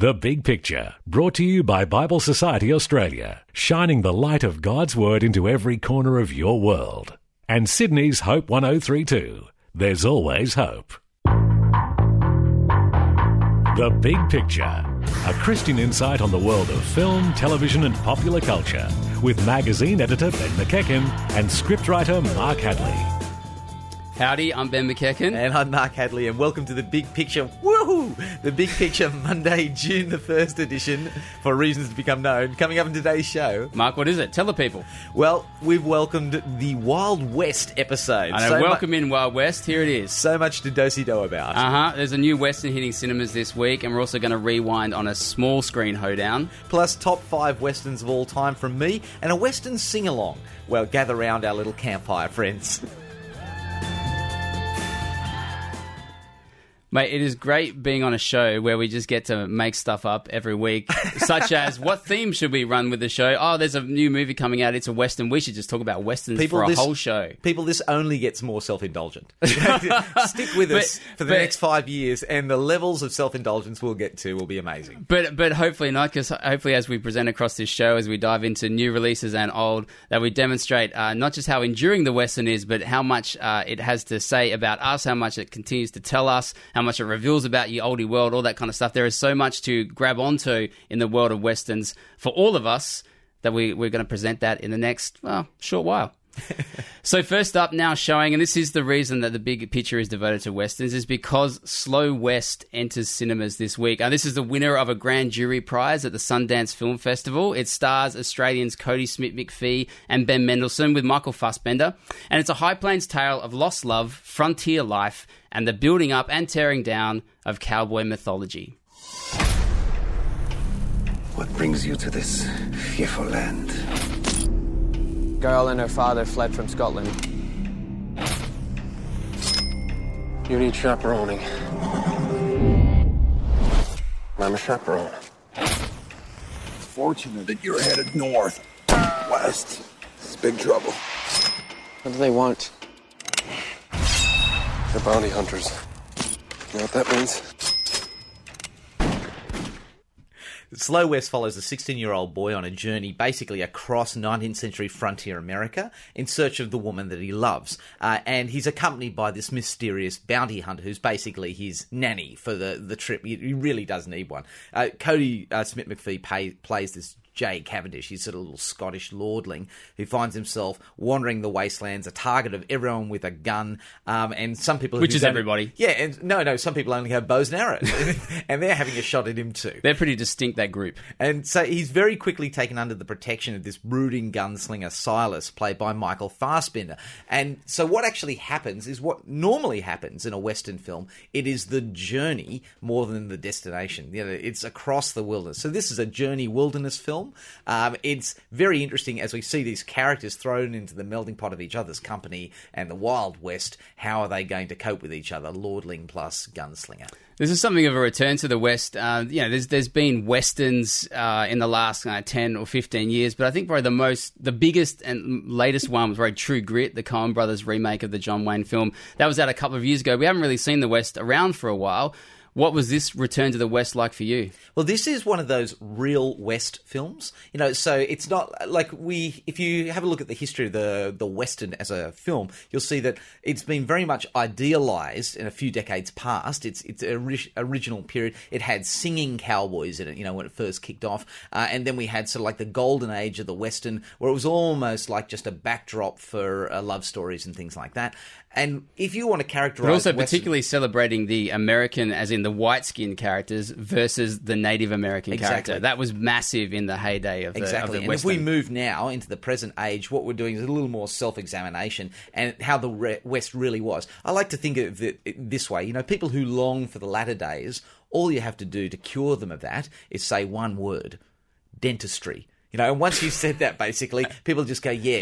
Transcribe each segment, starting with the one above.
The Big Picture, brought to you by Bible Society Australia, shining the light of God's Word into every corner of your world. And Sydney's Hope 1032. There's always hope. The Big Picture, a Christian insight on the world of film, television and popular culture, with magazine editor Ben McEachen and scriptwriter Mark Hadley. Howdy, I'm Ben McEachen. And I'm Mark Hadley, and welcome to The Big Picture. Woohoo! The Big Picture, Monday, June the 1st edition, for reasons to become known. Coming up in today's show. Mark, what is it? Tell the people. Well, we've welcomed the Wild West episode. I know, welcome in Wild West. Here it is. So much to do-si-do about. There's a new Western hitting cinemas this week, and we're also going to rewind on a small screen hoedown. Plus, top 5 Westerns of all time from me, and a Western sing-along. Well, gather round our little campfire, friends. Mate, it is great being on a show where we just get to make stuff up every week, such as what theme should we run with the show? Oh, there's a new movie coming out. It's a Western. We should just talk about Westerns for a whole show. People, this only gets more self-indulgent. Stick with us for the next 5 years, and the levels of self-indulgence we'll get to will be amazing. But hopefully not, because hopefully as we present across this show, as we dive into new releases and old, that we demonstrate not just how enduring the Western is, but how much it has to say about us, how much it continues to tell us, how much it reveals about the oldie world, all that kind of stuff. There is so much to grab onto in the world of Westerns for all of us that we're going to present that in the next, short while. So first up now showing, and this is the reason that The Big Picture is devoted to Westerns, is because Slow West enters cinemas this week. This is the winner of a grand jury prize at the Sundance Film Festival. It stars Australians Kodi Smit-McPhee and Ben Mendelsohn with Michael Fassbender. And it's a High Plains tale of lost love, frontier life, and the building up and tearing down of cowboy mythology. What brings you to this fearful land? Girl and her father fled from Scotland. You need chaperoning. I'm a chaperone. It's fortunate that you're headed north. West. It's big trouble. What do they want? They're bounty hunters. You know what that means? Slow West follows a 16-year-old boy on a journey basically across 19th century frontier America in search of the woman that he loves. And he's accompanied by this mysterious bounty hunter who's basically his nanny for the trip. He really does need one. Kodi Smit-McPhee plays this Jay Cavendish. He's sort of a little Scottish lordling who finds himself wandering the wastelands, a target of everyone with a gun, and some people... Which is everybody. Yeah, and no, some people only have bows and arrows, and they're having a shot at him too. They're pretty distinct, that group. And so he's very quickly taken under the protection of this brooding gunslinger Silas, played by Michael Fassbender. And so what actually happens is what normally happens in a Western film. It is the journey more than the destination. You know, it's across the wilderness. So this is a journey wilderness film. It's very interesting as we see these characters thrown into the melting pot of each other's company and the Wild West. How are they going to cope with each other? Lordling plus gunslinger. This is something of a return to the West. There's been Westerns in the last 10 or 15 years, but I think probably the biggest and latest one was very True Grit, the Coen Brothers remake of the John Wayne film. That was out a couple of years ago. We haven't really seen the West around for a while. What was this return to the West like for you? Well, this is one of those real West films. You know, so it's not like if you have a look at the history of the Western as a film, you'll see that it's been very much idealized in a few decades past. It's original period. It had singing cowboys in it, you know, when it first kicked off. And then we had sort of like the golden age of the Western, where it was almost like just a backdrop for love stories and things like that. And if you want to characterize... But also Western, particularly celebrating the American, as in the white-skinned characters, versus the Native American character. That was massive in the heyday of the Exactly. of the And Western. if we move now into the present age, what we're doing is a little more self-examination and how the West really was. I like to think of it this way. You know, people who long for the latter days, all you have to do to cure them of that is say one word: dentistry. You know, and once you've said that, basically, people just go, yeah.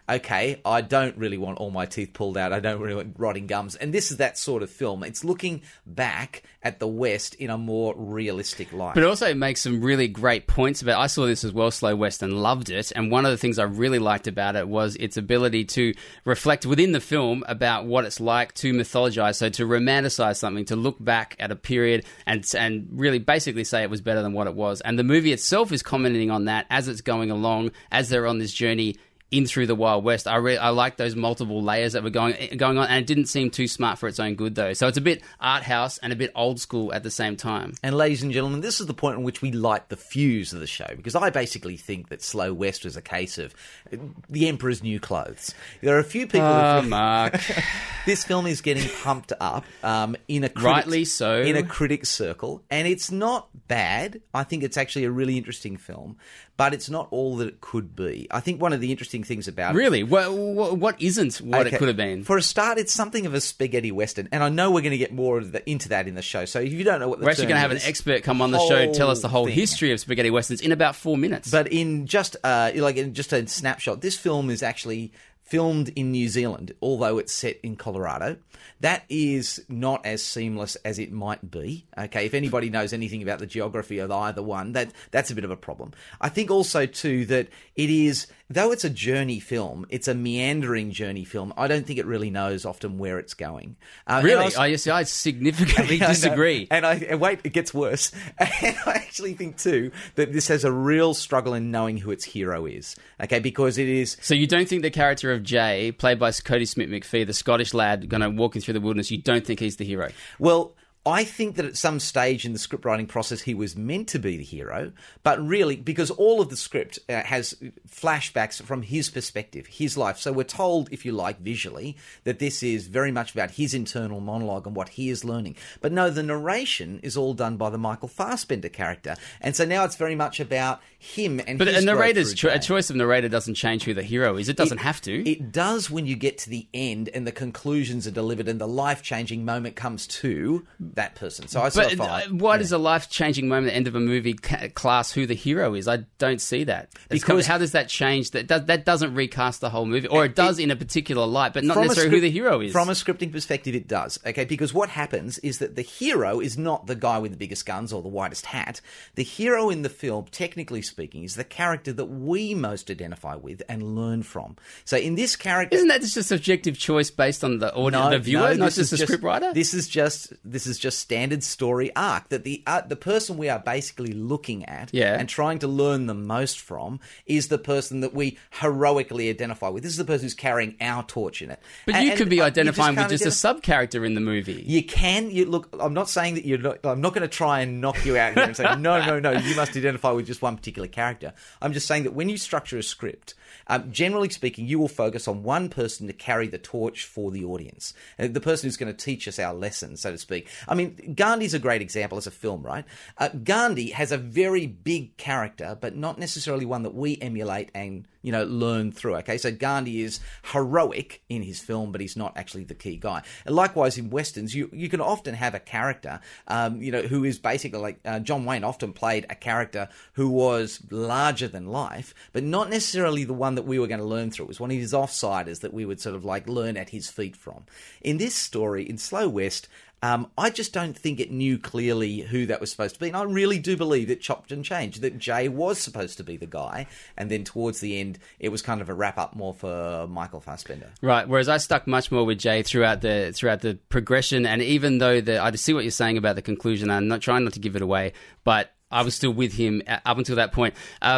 okay, I don't really want all my teeth pulled out. I don't really want rotting gums. And this is that sort of film. It's looking back at the West in a more realistic light. But it also makes some really great points about. I saw this as well, Slow West, and loved it. And one of the things I really liked about it was its ability to reflect within the film about what it's like to mythologize, so to romanticize something, to look back at a period and really basically say it was better than what it was. And the movie itself is commenting on that as it's going along, as they're on this journey in through the Wild West. I like those multiple layers that were going on, and it didn't seem too smart for its own good, though. So it's a bit art house and a bit old school at the same time. And ladies and gentlemen, this is the point in which we light the fuse of the show, because I basically think that Slow West was a case of the Emperor's new clothes. There are a few people Mark. This film is getting pumped up in a rightly so in a critic's circle, and it's not bad. I think it's actually a really interesting film, but it's not all that it could be. I think one of the interesting things about really, what isn't what it could have been? For a start, it's something of a spaghetti western, and I know we're going to get more into that in the show. So if you don't know what we're actually going to have an expert come on the show, tell us the whole history of spaghetti westerns in about 4 minutes. But in just in just a snapshot, this film is actually filmed in New Zealand, although it's set in Colorado. That is not as seamless as it might be. Okay, if anybody knows anything about the geography of either one, that's a bit of a problem. I think also too that it is, though it's a journey film, it's a meandering journey film. I don't think it really knows often where it's going. Really? I significantly disagree. And wait, it gets worse. And I actually think too that this has a real struggle in knowing who its hero is. Okay, because it is. So you don't think the character of Jay, played by Cody Smith-McPhee, the Scottish lad going to walking through the wilderness, you don't think he's the hero? Well, I think that at some stage in the script writing process he was meant to be the hero, but really, because all of the script has flashbacks from his perspective, his life. So we're told, if you like, visually, that this is very much about his internal monologue and what he is learning. But no, the narration is all done by the Michael Fassbender character. And so now it's very much about him and but his a narrator's a choice of narrator doesn't change who the hero is. It doesn't have to. It does when you get to the end and the conclusions are delivered and the life-changing moment comes to that person. So I sort of why does a life-changing moment at the end of a movie class who the hero is? I don't see that. Because how does that change? That doesn't recast the whole movie, or it does in a particular light, but not necessarily who the hero is. From a scripting perspective, it does. Okay, because what happens is that the hero is not the guy with the biggest guns or the whitest hat. The hero in the film, technically speaking, is the character that we most identify with and learn from. So in this character, isn't that just a subjective choice based on the audience, the viewer, not just the scriptwriter? This is just standard story arc that the person we are basically looking at and trying to learn the most from is the person that we heroically identify with. This is the person who's carrying our torch in it. But you could be identifying with just a sub-character in the movie. You can. Look, I'm not saying that you're not. I'm not going to try and knock you out here and say, no, you must identify with just one particular character. I'm just saying that when you structure a script, generally speaking, you will focus on one person to carry the torch for the audience. The person who's going to teach us our lesson, so to speak. I mean, Gandhi's a great example as a film, right? Gandhi has a very big character, but not necessarily one that we emulate and, learn through, okay? So Gandhi is heroic in his film, but he's not actually the key guy. And likewise, in Westerns, you can often have a character, who is basically like John Wayne often played a character who was larger than life, but not necessarily the one that we were going to learn through. It was one of his offsiders that we would sort of like learn at his feet from. In this story, in Slow West, I just don't think it knew clearly who that was supposed to be. And I really do believe it chopped and changed, that Jay was supposed to be the guy. And then towards the end, it was kind of a wrap-up more for Michael Fassbender. Right, whereas I stuck much more with Jay throughout the progression. And even though I see what you're saying about the conclusion, I'm not trying not to give it away, but I was still with him up until that point.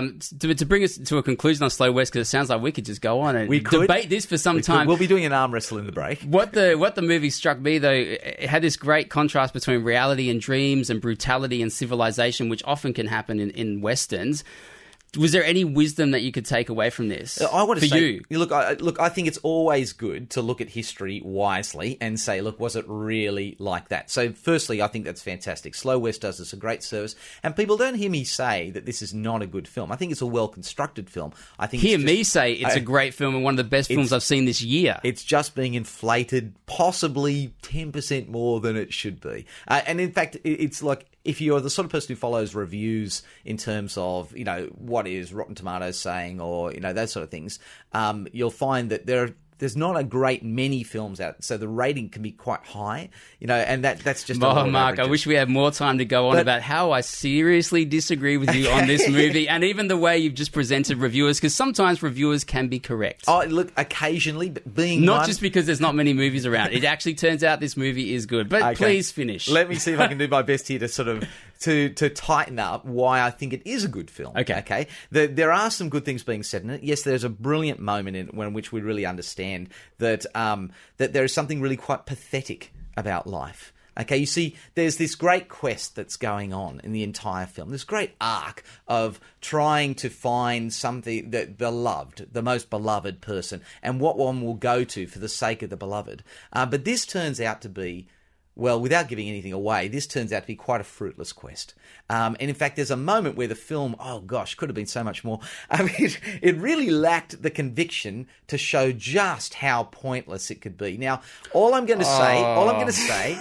To bring us to a conclusion on Slow West, because it sounds like we could just go on and debate this for some time. We'll be doing an arm wrestle in the break. What the movie struck me, though, it had this great contrast between reality and dreams and brutality and civilization, which often can happen in Westerns. Was there any wisdom that you could take away from this? I want to say, I think it's always good to look at history wisely and say, look, was it really like that? So firstly, I think that's fantastic. Slow West does us a great service, and people don't hear me say that this is not a good film. I think it's a well-constructed film. I think hear me say it's a great film and one of the best films I've seen this year. It's just being inflated possibly 10% more than it should be. And in fact, it's like, if you're the sort of person who follows reviews in terms of, what is Rotten Tomatoes saying or, those sort of things, you'll find that there's not a great many films out, so the rating can be quite high, and that's just... Mark, I wish we had more time to go on about how I seriously disagree with you on this movie, and even the way you've just presented reviewers, because sometimes reviewers can be correct. Oh, look, occasionally, being Not just because there's not many movies around. It actually turns out this movie is good, but please finish. Let me see if I can do my best here to sort of... To tighten up why I think it is a good film. Okay. There are some good things being said in it. Yes, there's a brilliant moment in which we really understand that that there is something really quite pathetic about life. Okay, you see, there's this great quest that's going on in the entire film. This great arc of trying to find something that the most beloved person, and what one will go to for the sake of the beloved. But this turns out to be... Well, without giving anything away, this turns out to be quite a fruitless quest. And in fact, there's a moment where the film, could have been so much more. It really lacked the conviction to show just how pointless it could be. Now, all I'm going to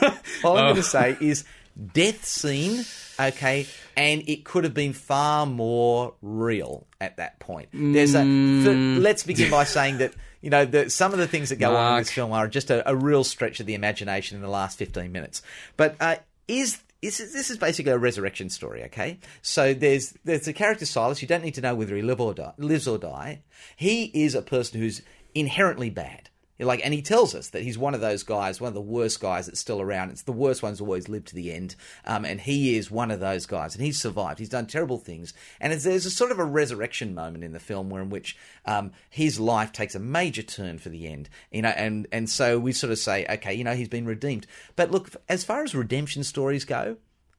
say is death scene, okay, and it could have been far more real at that point. Let's begin by saying that, some of the things that go on in this film are just a real stretch of the imagination in the last 15 minutes. But this is basically a resurrection story, okay? So there's a character, Silas. You don't need to know whether he lives or die. He is a person who's inherently bad. And he tells us that he's one of those guys, one of the worst guys that's still around. It's the worst ones who always live to the end. And he is one of those guys. And he's survived. He's done terrible things. And there's a sort of a resurrection moment in the film in which his life takes a major turn for the end. And so we sort of say, okay, he's been redeemed. But look, as far as redemption stories go,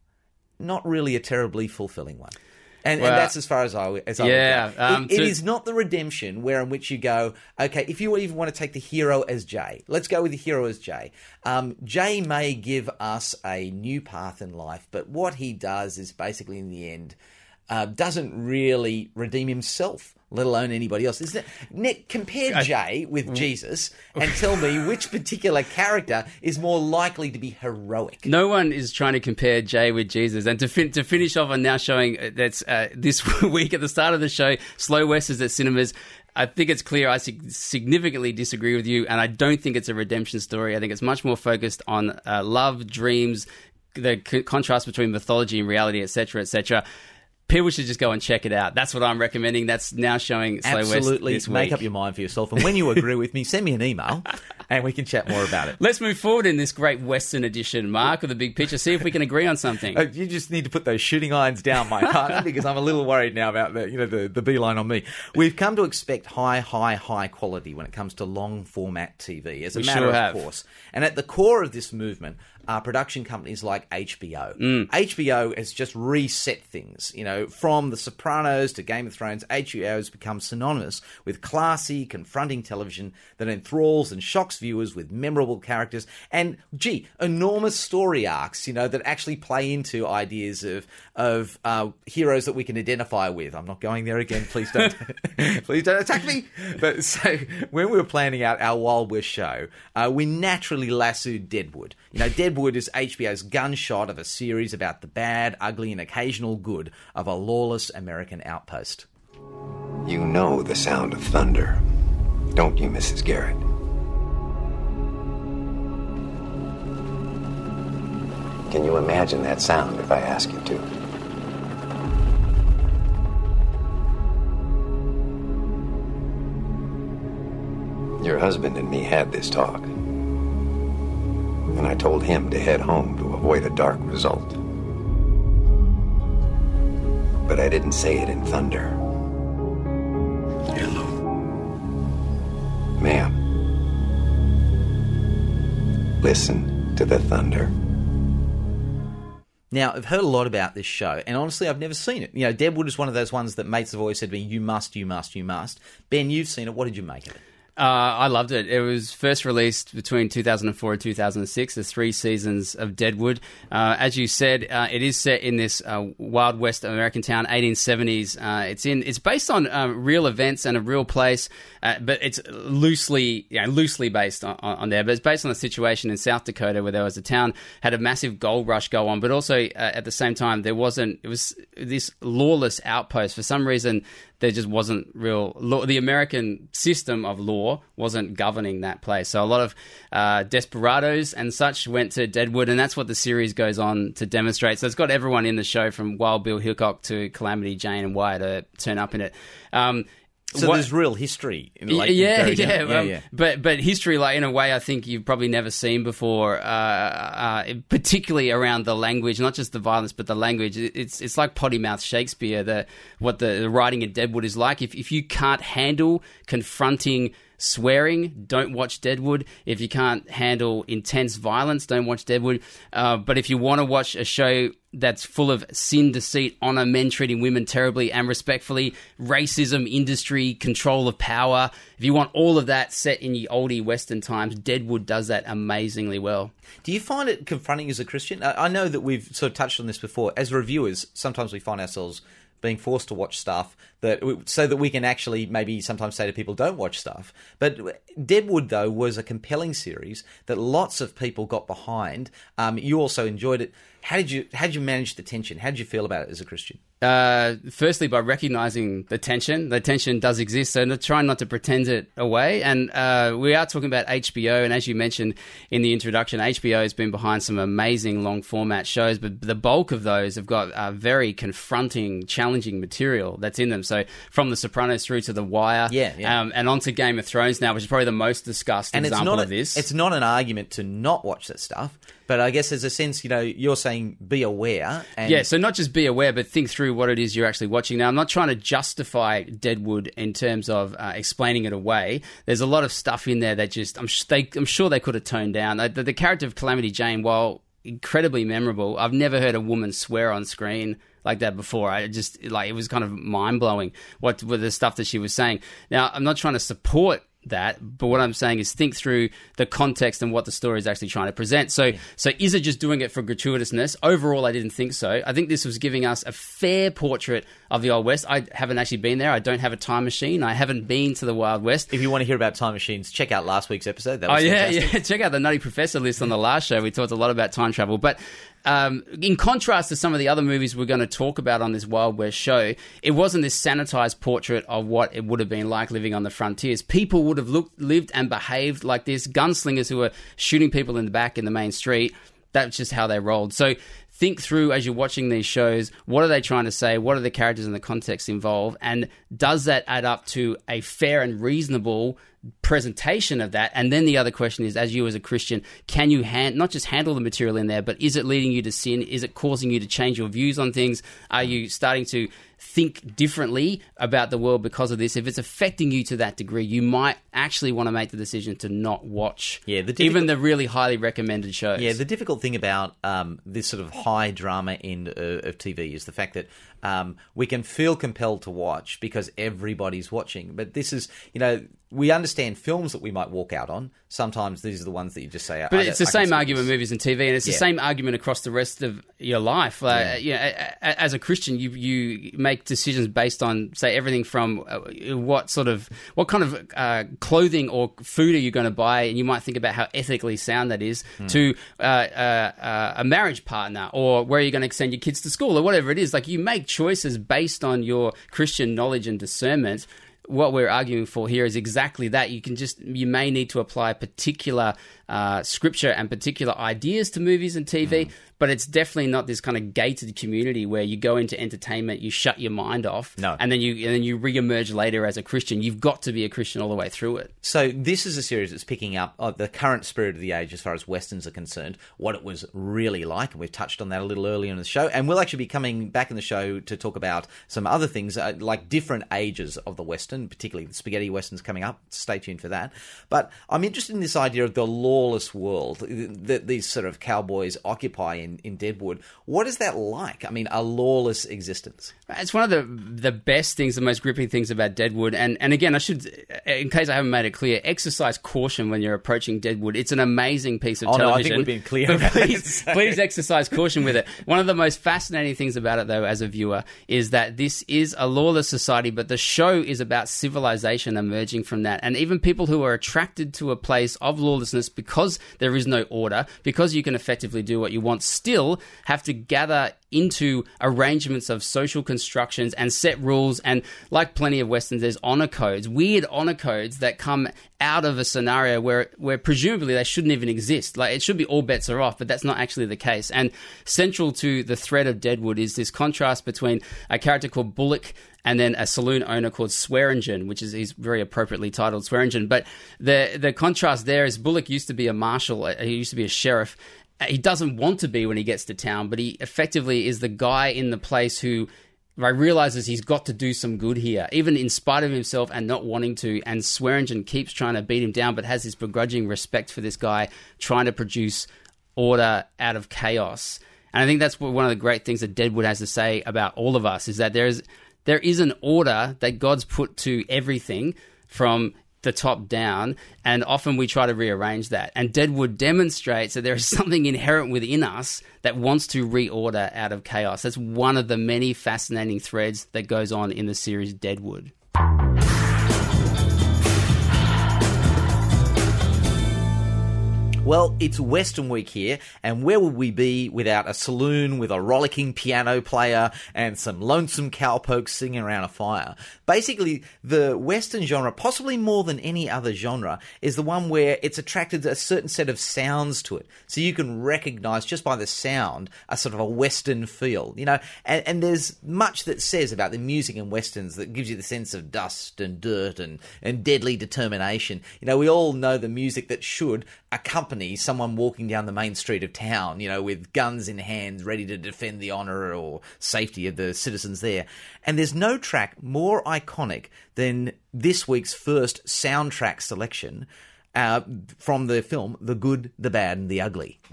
not really a terribly fulfilling one. And that's as far as I would go. It is not the redemption in which you go, okay, if you even want to take the hero as Jay, let's go with the hero as Jay. Jay may give us a new path in life, but what he does is basically, in the end, doesn't really redeem himself, let alone anybody else. Nick, compare Jay with Jesus and tell me which particular character is more likely to be heroic. No one is trying to compare Jay with Jesus. And to finish off on now showing that's this week at the start of the show, Slow West is at cinemas. I think it's clear I significantly disagree with you, and I don't think it's a redemption story. I think it's much more focused on love, dreams, the contrast between mythology and reality, etc., etc. People should just go and check it out. That's what I'm recommending. That's now showing Slow West Absolutely. this week. Make up your mind for yourself. And when you agree with me, send me an email and we can chat more about it. Let's move forward in this great Western edition, Mark, of the big picture. See if we can agree on something. You just need to put those shooting irons down, my partner, because I'm a little worried now about the beeline on me. We've come to expect high quality when it comes to long format TV, as a matter of course. And at the core of this movement are production companies like HBO. HBO has just reset things. From The Sopranos to Game of Thrones, HBO has become synonymous with classy, confronting television that enthralls and shocks viewers with memorable characters and, enormous story arcs, that actually play into ideas of heroes that we can identify with. I'm not going there again. Please don't attack me. But so when we were planning out our Wild West show, we naturally lassoed Deadwood. Deadwood is HBO's gunshot of a series about the bad, ugly, and occasional good of a lawless American outpost. You know the sound of thunder, don't you, Mrs. Garrett? Can you imagine that sound if I ask you to? Your husband and me had this talk. And I told him to head home to avoid a dark result. But I didn't say it in thunder. Hello. Ma'am. Listen to the thunder. Now, I've heard a lot about this show, and honestly, I've never seen it. Deadwood is one of those ones that mates have always said to me, you must. Ben, you've seen it. What did you make of it? I loved it. It was first released between 2004 and 2006. There's 3 seasons of Deadwood. As you said, it is set in this Wild West American town, 1870s. It's based on real events and a real place, but it's loosely based on there. But it's based on a situation in South Dakota where there was a town had a massive gold rush go on, but also at the same time it was this lawless outpost. For some reason, there just wasn't real law. The American system of law wasn't governing that place. So a lot of desperados and such went to Deadwood, and that's what the series goes on to demonstrate. So it's got everyone in the show from Wild Bill Hickok to Calamity Jane and Wyatt to turn up in it. So there's real history in Lake But history, like in a way, I think you've probably never seen before, particularly around the language, not just the violence, but the language. It's like potty mouth Shakespeare. What the writing in Deadwood is like. If you can't handle confronting swearing, don't watch Deadwood. If you can't handle intense violence, don't watch Deadwood. But if you want to watch a show that's full of sin, deceit, honor, men treating women terribly and respectfully, racism, industry, control of power, if you want all of that set in the oldie Western times, Deadwood does that amazingly well. Do you find it confronting as a Christian? I know that we've sort of touched on this before. As reviewers, sometimes we find ourselves being forced to watch stuff so that we can actually maybe sometimes say to people, don't watch stuff. But Deadwood, though, was a compelling series that lots of people got behind. You also enjoyed it. How did you manage the tension? How did you feel about it as a Christian? Firstly, by recognizing the tension. The tension does exist, so trying not to pretend it away. And we are talking about HBO, and as you mentioned in the introduction, HBO has been behind some amazing long-format shows, but the bulk of those have got very confronting, challenging material that's in them. So from The Sopranos through to The Wire, and onto Game of Thrones now, which is probably the most discussed example of this. It's not an argument to not watch that stuff, but I guess there's a sense, you're saying be aware. So not just be aware, but think through what it is you're actually watching. Now, I'm not trying to justify Deadwood in terms of explaining it away. There's a lot of stuff in there that just I'm sure they could have toned down. The character of Calamity Jane, while incredibly memorable, I've never heard a woman swear on screen like that before. It was kind of mind-blowing what the stuff that she was saying. Now, I'm not trying to support that, but what I'm saying is think through the context and what the story is actually trying to present. So is it just doing it for gratuitousness? Overall, I didn't think so. I think this was giving us a fair portrait of the Old West. I haven't actually been there. I don't have a time machine. I haven't been to the Wild West. If you want to hear about time machines, check out last week's episode. That was fantastic. Check out the Nutty Professor list on the last show. We talked a lot about time travel, but in contrast to some of the other movies we're going to talk about on this Wild West show, it wasn't this sanitized portrait of what it would have been like living on the frontiers. People would have lived and behaved like this. Gunslingers who were shooting people in the back in the main street, that's just how they rolled. So think through as you're watching these shows, what are they trying to say? What are the characters and the context involved? And does that add up to a fair and reasonable presentation of that? And then the other question is, as you as a Christian, can you not just handle the material in there, but is it leading you to sin? Is it causing you to change your views on things? Are you starting to think differently about the world because of this? If it's affecting you to that degree, you might actually want to make the decision to not watch even the really highly recommended shows. Yeah, the difficult thing about this sort of high drama end of TV is the fact that we can feel compelled to watch because everybody's watching. But this is, we understand films that we might walk out on. Sometimes these are the ones that you just say... But it's the same argument with movies and TV, and it's the same argument across the rest of your life. As a Christian, you make decisions based on, say, everything from what kind of clothing or food are you going to buy, and you might think about how ethically sound that is, to a marriage partner, or where are you going to send your kids to school, or whatever it is. Like, you make choices based on your Christian knowledge and discernment. What we're arguing for here is exactly that. You may need to apply particular scripture and particular ideas to movies and TV, but it's definitely not this kind of gated community where you go into entertainment, you shut your mind off, and then you re-emerge later as a Christian. You've got to be a Christian all the way through it. So this is a series that's picking up the current spirit of the age as far as Westerns are concerned, what it was really like, and we've touched on that a little earlier in the show, and we'll actually be coming back in the show to talk about some other things, like different ages of the Western, particularly the spaghetti Westerns coming up. Stay tuned for that. But I'm interested in this idea of the lawless world that these sort of cowboys occupy in Deadwood. What is that like? I mean, a lawless existence. It's one of the best things, the most gripping things about Deadwood. And again, I should, in case I haven't made it clear, exercise caution when you're approaching Deadwood. It's an amazing piece of television. No, I think we've been clear but about please exercise caution with it. One of the most fascinating things about it, though, as a viewer, is that this is a lawless society, but the show is about civilization emerging from that. And even people who are attracted to a place of lawlessness because there is no order, because you can effectively do what you want, still have to gather into arrangements of social constructions and set rules. And like plenty of Westerns, there's honor codes, weird honor codes that come out of a scenario where presumably they shouldn't even exist. Like, it should be all bets are off, but that's not actually the case. And central to the thread of Deadwood is this contrast between a character called Bullock and then a saloon owner called Swearingen, which is, he's very appropriately titled Swearingen. But the contrast there is Bullock used to be a marshal, he used to be a sheriff. He doesn't want to be when he gets to town, but he effectively is the guy in the place who realizes he's got to do some good here, even in spite of himself and not wanting to. And Swearingen keeps trying to beat him down, but has this begrudging respect for this guy trying to produce order out of chaos. And I think that's what one of the great things that Deadwood has to say about all of us, is that there is an order that God's put to everything from the top down, and often we try to rearrange that. And Deadwood demonstrates that there is something inherent within us that wants to reorder out of chaos. That's one of the many fascinating threads that goes on in the series Deadwood. Well, it's Western Week here, and where would we be without a saloon with a rollicking piano player and some lonesome cowpokes singing around a fire? Basically, the Western genre, possibly more than any other genre, is the one where it's attracted a certain set of sounds to it. So you can recognize just by the sound a sort of a Western feel, you know, and there's much that says about the music in Westerns that gives you the sense of dust and dirt and deadly determination. You know, we all know the music that should accompany someone walking down the main street of town, you know, with guns in hand, ready to defend the honour or safety of the citizens there. And there's no track more iconic than this week's first soundtrack selection from the film The Good, the Bad and the Ugly.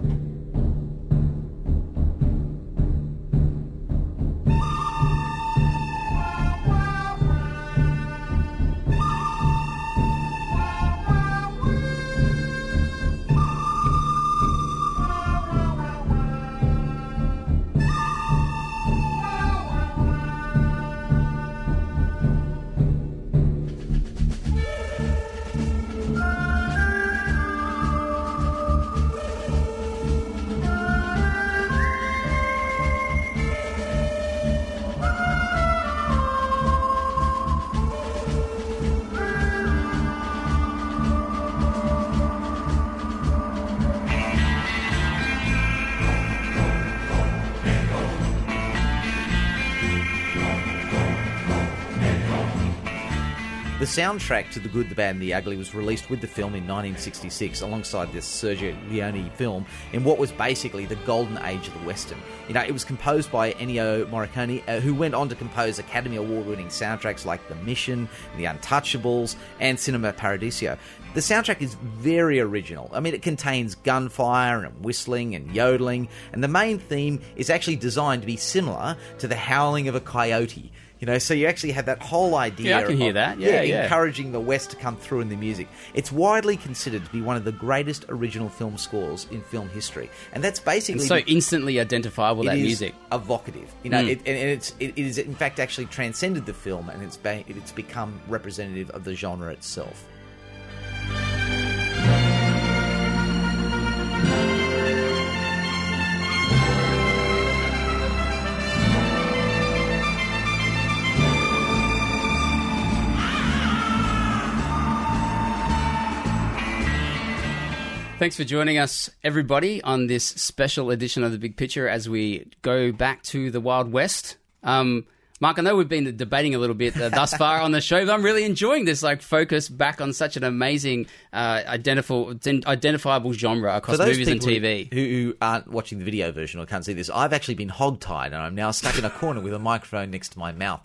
The soundtrack to The Good, the Bad and the Ugly was released with the film in 1966 alongside this Sergio Leone film in what was basically the golden age of the Western. You know, it was composed by Ennio Morricone, who went on to compose Academy Award-winning soundtracks like The Mission, The Untouchables and Cinema Paradiso. The soundtrack is very original. I mean, it contains gunfire and whistling and yodeling, and the main theme is actually designed to be similar to the howling of a coyote. You know, so you actually have that whole idea. Yeah, I can hear that. Yeah. Encouraging the West to come through in the music. It's widely considered to be one of the greatest original film scores in film history, and that's basically so instantly identifiable. That music, evocative. You know, it is in fact actually transcended the film, and it's become representative of the genre itself. Thanks for joining us, everybody, on this special edition of The Big Picture as we go back to the Wild West. Mark, I know we've been debating a little bit thus far on the show, but I'm really enjoying this focus back on such an amazing identifiable genre across movies and TV. Who aren't watching the video version or can't see this, I've actually been hogtied and I'm now stuck in a corner with a microphone next to my mouth.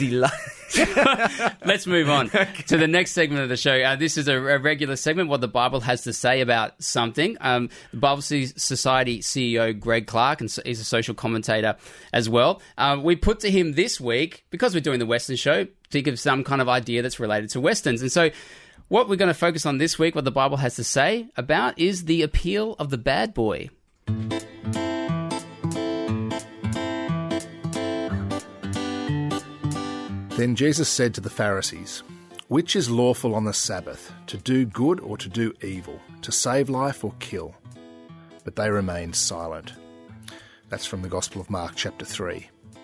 Let's move on to the next segment of the show. This is a regular segment, what the Bible has to say about something. The Bible Society CEO Greg Clark, and he's a social commentator as well. We put to him this week, because we're doing the Western show, think of some kind of idea that's related to Westerns. And so what we're going to focus on this week, what the Bible has to say about, is the appeal of the bad boy. Then Jesus said to the Pharisees, "Which is lawful on the Sabbath, to do good or to do evil, to save life or kill?" But they remained silent. That's from the Gospel of Mark, chapter 3.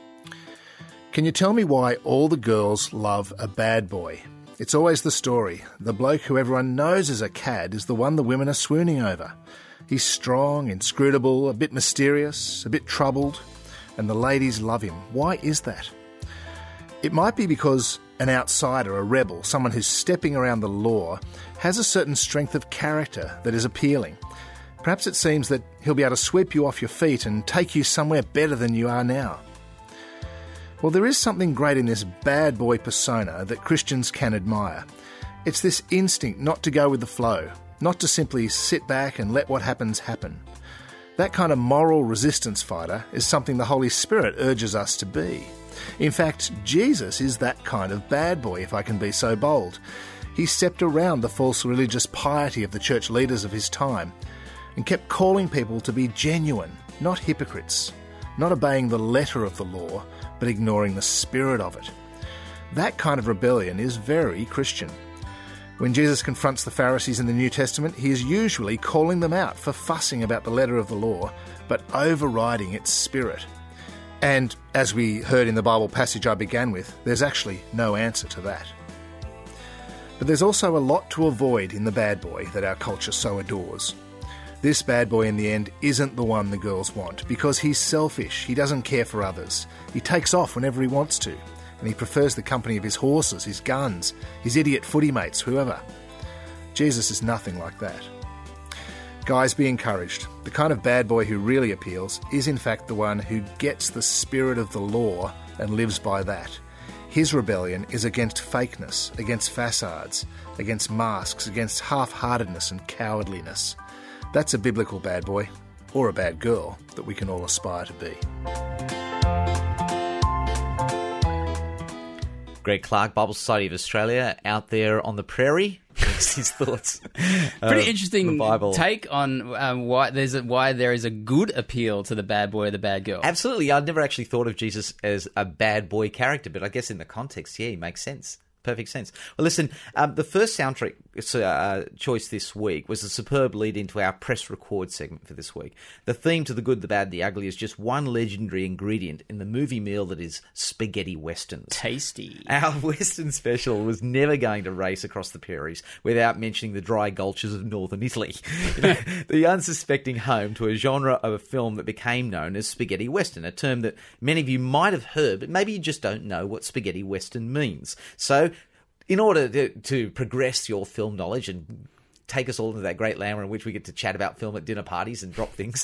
Can you tell me why all the girls love a bad boy? It's always the story. The bloke who everyone knows is a cad is the one the women are swooning over. He's strong, inscrutable, a bit mysterious, a bit troubled, and the ladies love him. Why is that? It might be because an outsider, a rebel, someone who's stepping around the law, has a certain strength of character that is appealing. Perhaps it seems that he'll be able to sweep you off your feet and take you somewhere better than you are now. Well, there is something great in this bad boy persona that Christians can admire. It's this instinct not to go with the flow, not to simply sit back and let what happens happen. That kind of moral resistance fighter is something the Holy Spirit urges us to be. In fact, Jesus is that kind of bad boy, if I can be so bold. He stepped around the false religious piety of the church leaders of his time and kept calling people to be genuine, not hypocrites, not obeying the letter of the law, but ignoring the spirit of it. That kind of rebellion is very Christian. When Jesus confronts the Pharisees in the New Testament, he is usually calling them out for fussing about the letter of the law, but overriding its spirit. And as we heard in the Bible passage I began with, there's actually no answer to that. But there's also a lot to avoid in the bad boy that our culture so adores. This bad boy in the end isn't the one the girls want, because he's selfish, he doesn't care for others, he takes off whenever he wants to, and he prefers the company of his horses, his guns, his idiot footy mates, whoever. Jesus is nothing like that. Guys, be encouraged. The kind of bad boy who really appeals is in fact the one who gets the spirit of the law and lives by that. His rebellion is against fakeness, against facades, against masks, against half-heartedness and cowardliness. That's a biblical bad boy, or a bad girl, that we can all aspire to be. Greg Clark, Bible Society of Australia, out there on the prairie. His thoughts. Pretty interesting take on why there is a good appeal to the bad boy or the bad girl. Absolutely. I'd never actually thought of Jesus as a bad boy character, but I guess in the context, yeah, he makes sense. Perfect sense. Well, listen, the first soundtrack choice this week was a superb lead into our press record segment for this week. The theme to the good, the bad, the ugly is just one legendary ingredient in the movie meal that is spaghetti westerns. Tasty. Our Western special was never going to race across the prairies without mentioning the dry gulches of northern Italy. The unsuspecting home to a genre of a film that became known as spaghetti western, a term that many of you might have heard, but maybe you just don't know what spaghetti western means. So, in order to progress your film knowledge and take us all into that great land in which we get to chat about film at dinner parties and drop things,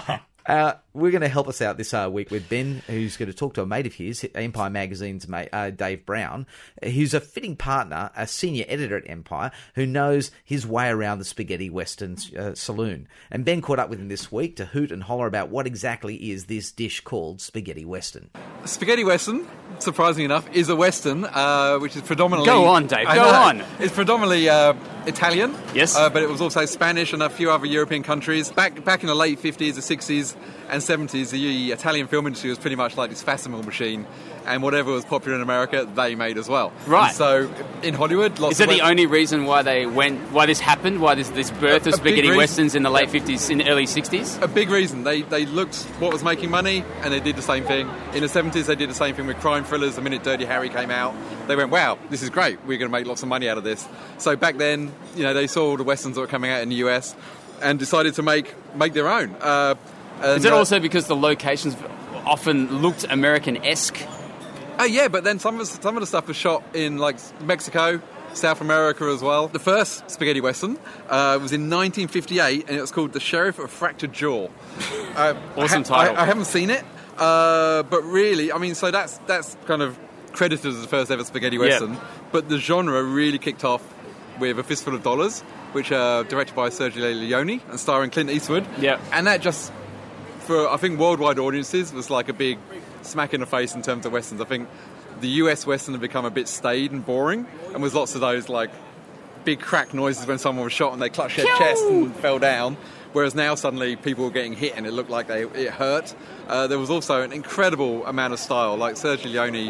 we're going to help us out this week with Ben, who's going to talk to a mate of his, Empire Magazine's mate, Dave Brown, who's a fitting partner, a senior editor at Empire, who knows his way around the spaghetti western saloon. And Ben caught up with him this week to hoot and holler about what exactly is this dish called spaghetti western. Spaghetti western, surprisingly enough, is a western, which is predominantly... Go on, Dave, go on. It's predominantly Italian. Yes. But it was also Spanish and a few other European countries. Back in the late 50s, the 60s and 70s, the Italian film industry was pretty much like this facsimile machine, and whatever was popular in America, they made as well. Right. And so in Hollywood, is that the only reason why this happened? Why this birth of spaghetti westerns in the late 50s, in the early 60s? A big reason. They looked what was making money, and they did the same thing. In the 70s, they did the same thing with crime thrillers. The minute Dirty Harry came out, they went, wow, this is great. We're going to make lots of money out of this. So back then, they saw all the westerns that were coming out in the US and decided to make their own. Is it also because the locations often looked American-esque? Oh yeah, but then some of the stuff was shot in like Mexico, South America as well. The first spaghetti western was in 1958, and it was called The Sheriff of Fractured Jaw. Awesome title. I haven't seen it, but really, I mean, so that's kind of credited as the first ever spaghetti western. But the genre really kicked off with A Fistful of Dollars, which directed by Sergio Leone and starring Clint Eastwood. Yeah, and that just, for I think worldwide audiences, was like a big smack in the face in terms of westerns. I think the US western had become a bit staid and boring, and was lots of those like big crack noises when someone was shot and they clutched their chest and fell down. Whereas now suddenly people were getting hit and it looked like it hurt. There was also an incredible amount of style. Like Sergio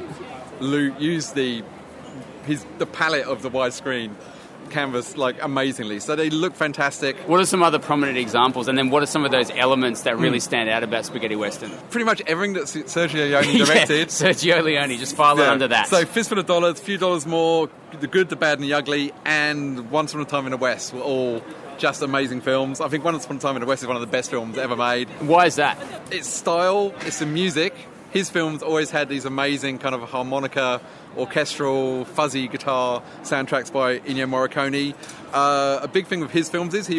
Leone used the palette of the widescreen canvas like amazingly, so they look fantastic. What are some other prominent examples, and then what are some of those elements that really stand out about spaghetti western? Pretty much everything that Sergio Leone directed. Sergio Leone, just file it under that. So Fistful of Dollars, Few Dollars More, The Good, the Bad and the Ugly, and Once Upon a Time in the West were all just amazing films. I think Once Upon a Time in the West is one of the best films ever made. Why is that? It's style, it's the music. His films always had these amazing kind of harmonica, orchestral, fuzzy guitar soundtracks by Ennio Morricone. A big thing with his films is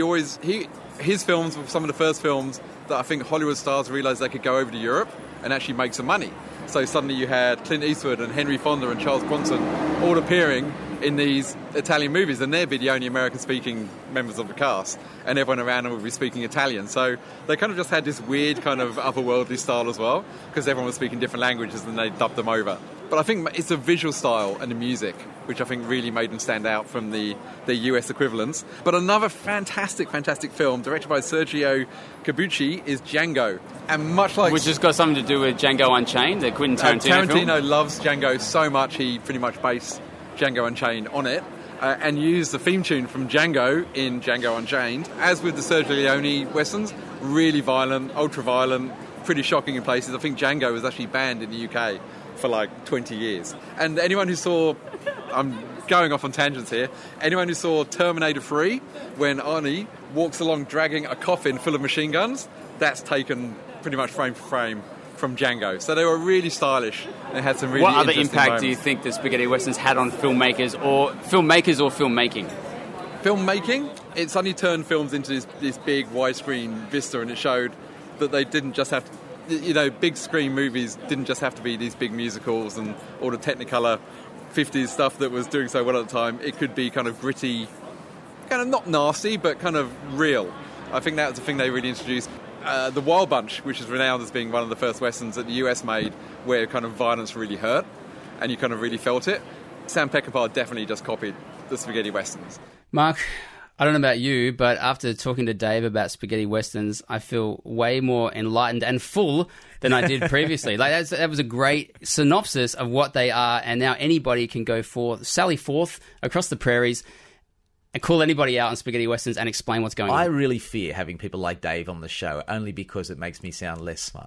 his films were some of the first films that I think Hollywood stars realised they could go over to Europe and actually make some money. So suddenly you had Clint Eastwood and Henry Fonda and Charles Bronson all appearing in these Italian movies, and they'd be the only American-speaking members of the cast, and everyone around them would be speaking Italian. So they kind of just had this weird kind of otherworldly style as well, because everyone was speaking different languages and they dubbed them over. But I think it's the visual style and the music which I think really made them stand out from the US equivalents. But another fantastic film directed by Sergio Corbucci is Django. And much like... Which has got something to do with Django Unchained, the Quentin Tarantino film? Tarantino loves Django so much he pretty much based Django Unchained on it, and used the theme tune from Django in Django Unchained. As with the Sergio Leone westerns, really violent, ultra-violent, pretty shocking in places. I think Django was actually banned in the UK for like 20 years. And anyone who saw... I'm going off on tangents here. Anyone who saw Terminator 3, when Arnie walks along dragging a coffin full of machine guns, that's taken pretty much frame for frame from Django. So they were really stylish and had some really interesting What other impact moments. do you think the spaghetti westerns had on filmmakers or filmmaking? Filmmaking, it suddenly turned films into this big widescreen vista, and it showed that they didn't just have to, big screen movies didn't just have to be these big musicals and all the Technicolor 50s stuff that was doing so well at the time. It could be kind of gritty, kind of not nasty, but kind of real. I think that was the thing they really introduced. The Wild Bunch, which is renowned as being one of the first westerns that the US made, where kind of violence really hurt, and you kind of really felt it. Sam Peckinpah definitely just copied the spaghetti westerns. Mark, I don't know about you, but after talking to Dave about spaghetti westerns, I feel way more enlightened and full than I did previously. That was a great synopsis of what they are, and now anybody can go sally forth across the prairies and call anybody out on spaghetti westerns and explain what's going on. I really fear having people like Dave on the show, only because it makes me sound less smart.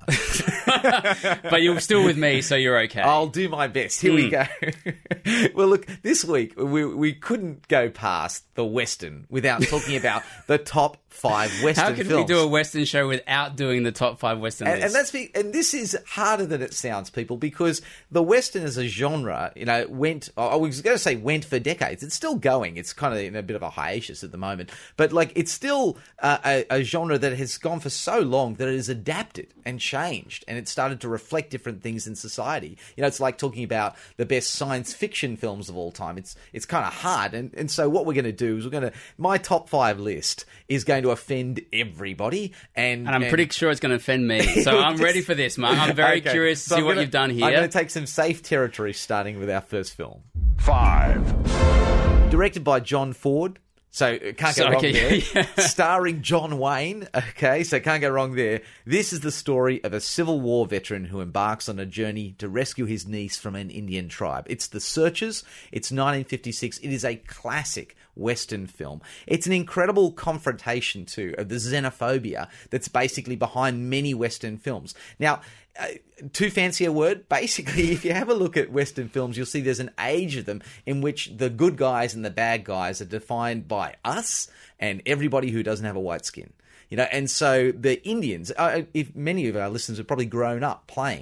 But you're still with me, so you're okay. I'll do my best. Here we go. Well, look, this week we couldn't go past the Western without talking about the top 5 Western films. How can we do a Western show without doing the top 5 Western lists? And this is harder than it sounds, people, because the Western as a genre, went for decades. It's still going. It's kind of in a bit of a hiatus at the moment. But, it's still a genre that has gone for so long that it has adapted and changed, and it started to reflect different things in society. It's like talking about the best science fiction films of all time. It's kind of hard. And so what we're going to do is my top 5 list is going to offend everybody. And I'm pretty sure it's going to offend me. So I'm ready for this, Mark. I'm very curious to see what you've done here. I'm going to take some safe territory, starting with our first film. 5. Directed by John Ford. So can't go wrong there. Yeah. Starring John Wayne. Okay, so can't go wrong there. This is the story of a Civil War veteran who embarks on a journey to rescue his niece from an Indian tribe. It's The Searchers. It's 1956. It is a classic Western film. It's an incredible confrontation, too, of the xenophobia that's basically behind many Western films. Now, too fancy a word? Basically, if you have a look at Western films, you'll see there's an age of them in which the good guys and the bad guys are defined by us and everybody who doesn't have a white skin. And so the Indians, if many of our listeners have probably grown up playing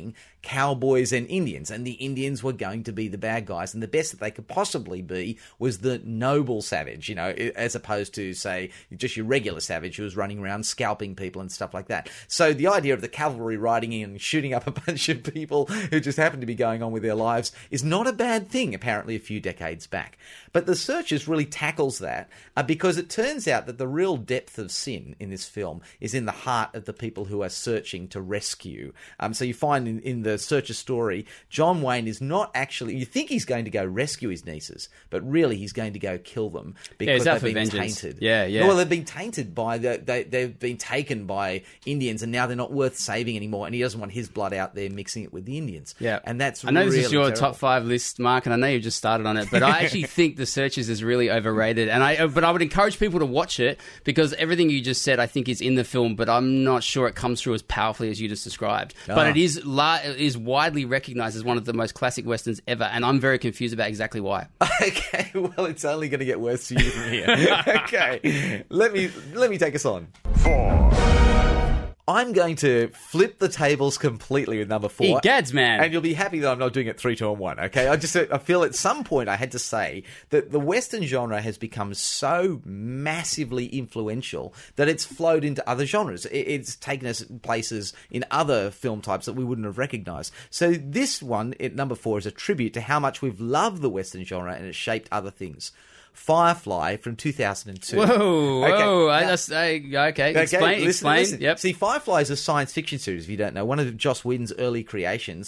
cowboys and Indians, and the Indians were going to be the bad guys, and the best that they could possibly be was the noble savage, as opposed to, say, just your regular savage who was running around scalping people and stuff like that. So the idea of the cavalry riding in and shooting up a bunch of people who just happen to be going on with their lives is not a bad thing, apparently, a few decades back. But The Searchers really tackles that because it turns out that the real depth of sin in this film is in the heart of the people who are searching to rescue. So you find in the Searchers story, John Wayne is not actually... You think he's going to go rescue his nieces, but really he's going to go kill them because they've been tainted. Yeah. Well, they've been tainted by... They've been taken by Indians, and now they're not worth saving anymore, and he doesn't want his blood out there mixing it with the Indians. Yeah. And that's I know really this is your terrible. top 5 list, Mark, and I know you just started on it, but I actually think The Searchers is really overrated. But I would encourage people to watch it because everything you just said I think is in the film, but I'm not sure it comes through as powerfully as you just described. But it is widely recognised as one of the most classic westerns ever, and I'm very confused about exactly why. Okay, well, it's only going to get worse for you from here. Okay, let me take us on. 4. I'm going to flip the tables completely with number 4. Egads, man. And you'll be happy that I'm not doing it 3, 2, and 1, okay? I feel at some point I had to say that the Western genre has become so massively influential that it's flowed into other genres. It's taken us places in other film types that we wouldn't have recognised. So this one, at number 4, is a tribute to how much we've loved the Western genre and it's shaped other things. Firefly from 2002. Whoa. Okay. Explain. Yep. See, Firefly is a science fiction series, if you don't know, one of Joss Whedon's early creations.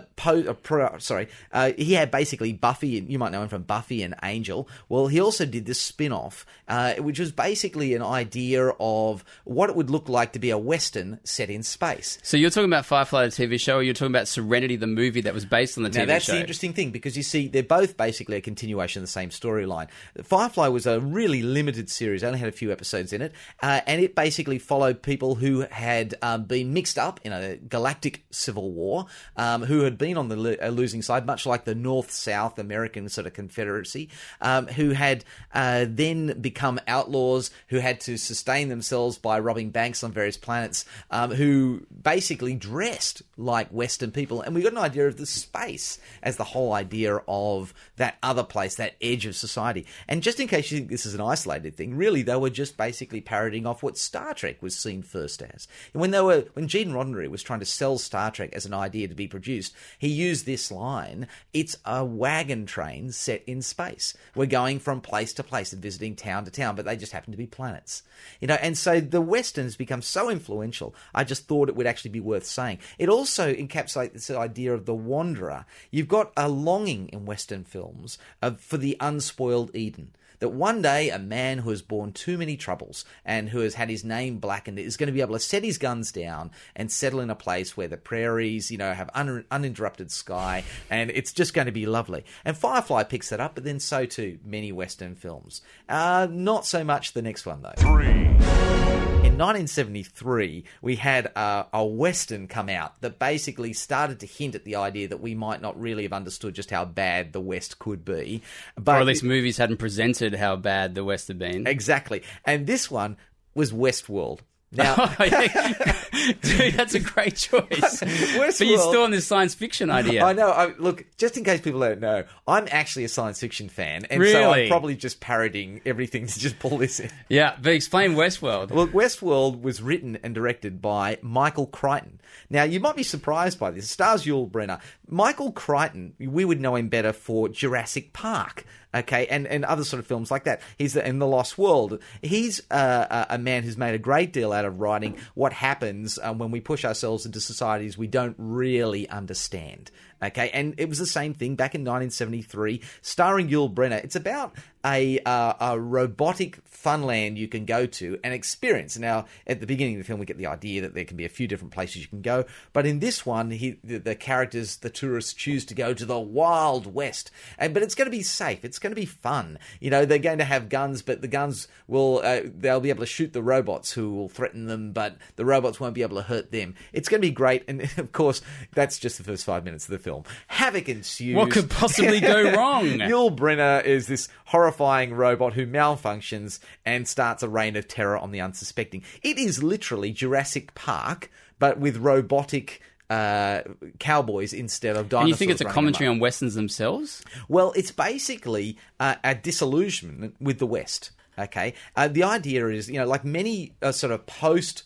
He had basically Buffy, and you might know him from Buffy and Angel. Well, he also did this spin-off, which was basically an idea of what it would look like to be a Western set in space. So you're talking about Firefly, the TV show, or you're talking about Serenity, the movie that was based on the TV show? Now, that's the interesting thing, because you see, they're both basically a continuation of the same storyline. Firefly was a really limited series, only had a few episodes in it, and it basically followed people who had been mixed up in a galactic civil war, who had been on the losing side, much like the North-South American sort of confederacy, who had then become outlaws, who had to sustain themselves by robbing banks on various planets, who basically dressed like Western people. And we got an idea of the space as the whole idea of that other place, that edge of society. And just in case you think this is an isolated thing, really they were just basically parodying off what Star Trek was seen first as. And when Gene Roddenberry was trying to sell Star Trek as an idea to be produced, he used this line: it's a wagon train set in space. We're going from place to place and visiting town to town, but they just happen to be planets. And so the Westerns become so influential, I just thought it would actually be worth saying. It also encapsulates this idea of the wanderer. You've got a longing in Western films for the unspoiled Eden. That one day a man who has borne too many troubles and who has had his name blackened is going to be able to set his guns down and settle in a place where the prairies, have uninterrupted sky, and it's just going to be lovely. And Firefly picks that up, but then so too many Western films. Not so much the next one, though. 3. In 1973, we had a Western come out that basically started to hint at the idea that we might not really have understood just how bad the West could be. But or at least movies hadn't presented how bad the West had been. Exactly. And this one was Westworld. Now, dude, that's a great choice. But you're still on this science fiction idea. I know. Look, just in case people don't know, I'm actually a science fiction fan, and really? So I'm probably just parodying everything to just pull this in. Yeah, but explain Westworld. Well, Westworld was written and directed by Michael Crichton. Now, you might be surprised by this. It stars Yul Brynner. Michael Crichton, we would know him better for Jurassic Park. Okay, and other sort of films like that. He's in The Lost World. He's a man who's made a great deal out of writing what happens when we push ourselves into societies we don't really understand. Okay, and it was the same thing back in 1973, starring Yul Brynner. It's about a robotic funland you can go to and experience. Now, at the beginning of the film, we get the idea that there can be a few different places you can go, but in this one, the characters, the tourists, choose to go to the Wild West. But it's going to be safe. It's going to be fun. They're going to have guns, but the guns will they'll be able to shoot the robots who will threaten them, but the robots won't be able to hurt them. It's going to be great, and of course, that's just the first 5 minutes of the film. Havoc ensues. What could possibly go wrong? Yul Brynner is this horrifying robot who malfunctions and starts a reign of terror on the unsuspecting. It is literally Jurassic Park, but with robotic cowboys instead of dinosaurs. And you think it's a running commentary amok. on Westerns themselves? Well, it's basically a disillusionment with the West. Okay, the idea is, like many sort of post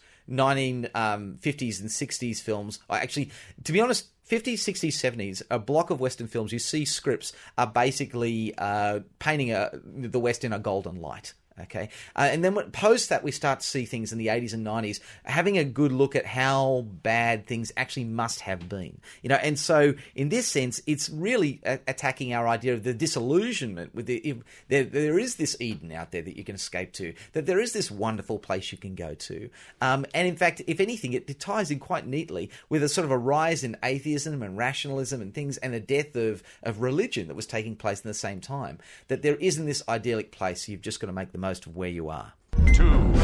1950s and 60s films. Actually, to be honest, 50s, 60s, 70s, a block of Western films. You see scripts are basically painting the West in a golden light. Okay, and then post that, we start to see things in the 80s and 90s, having a good look at how bad things actually must have been. And so in this sense, it's really attacking our idea of the disillusionment with there is this Eden out there that you can escape to, that there is this wonderful place you can go to. And in fact, if anything, it ties in quite neatly with a sort of a rise in atheism and rationalism and things, and a death of religion that was taking place in the same time, that there isn't this idyllic place. You've just got to make the most of where you are. 2.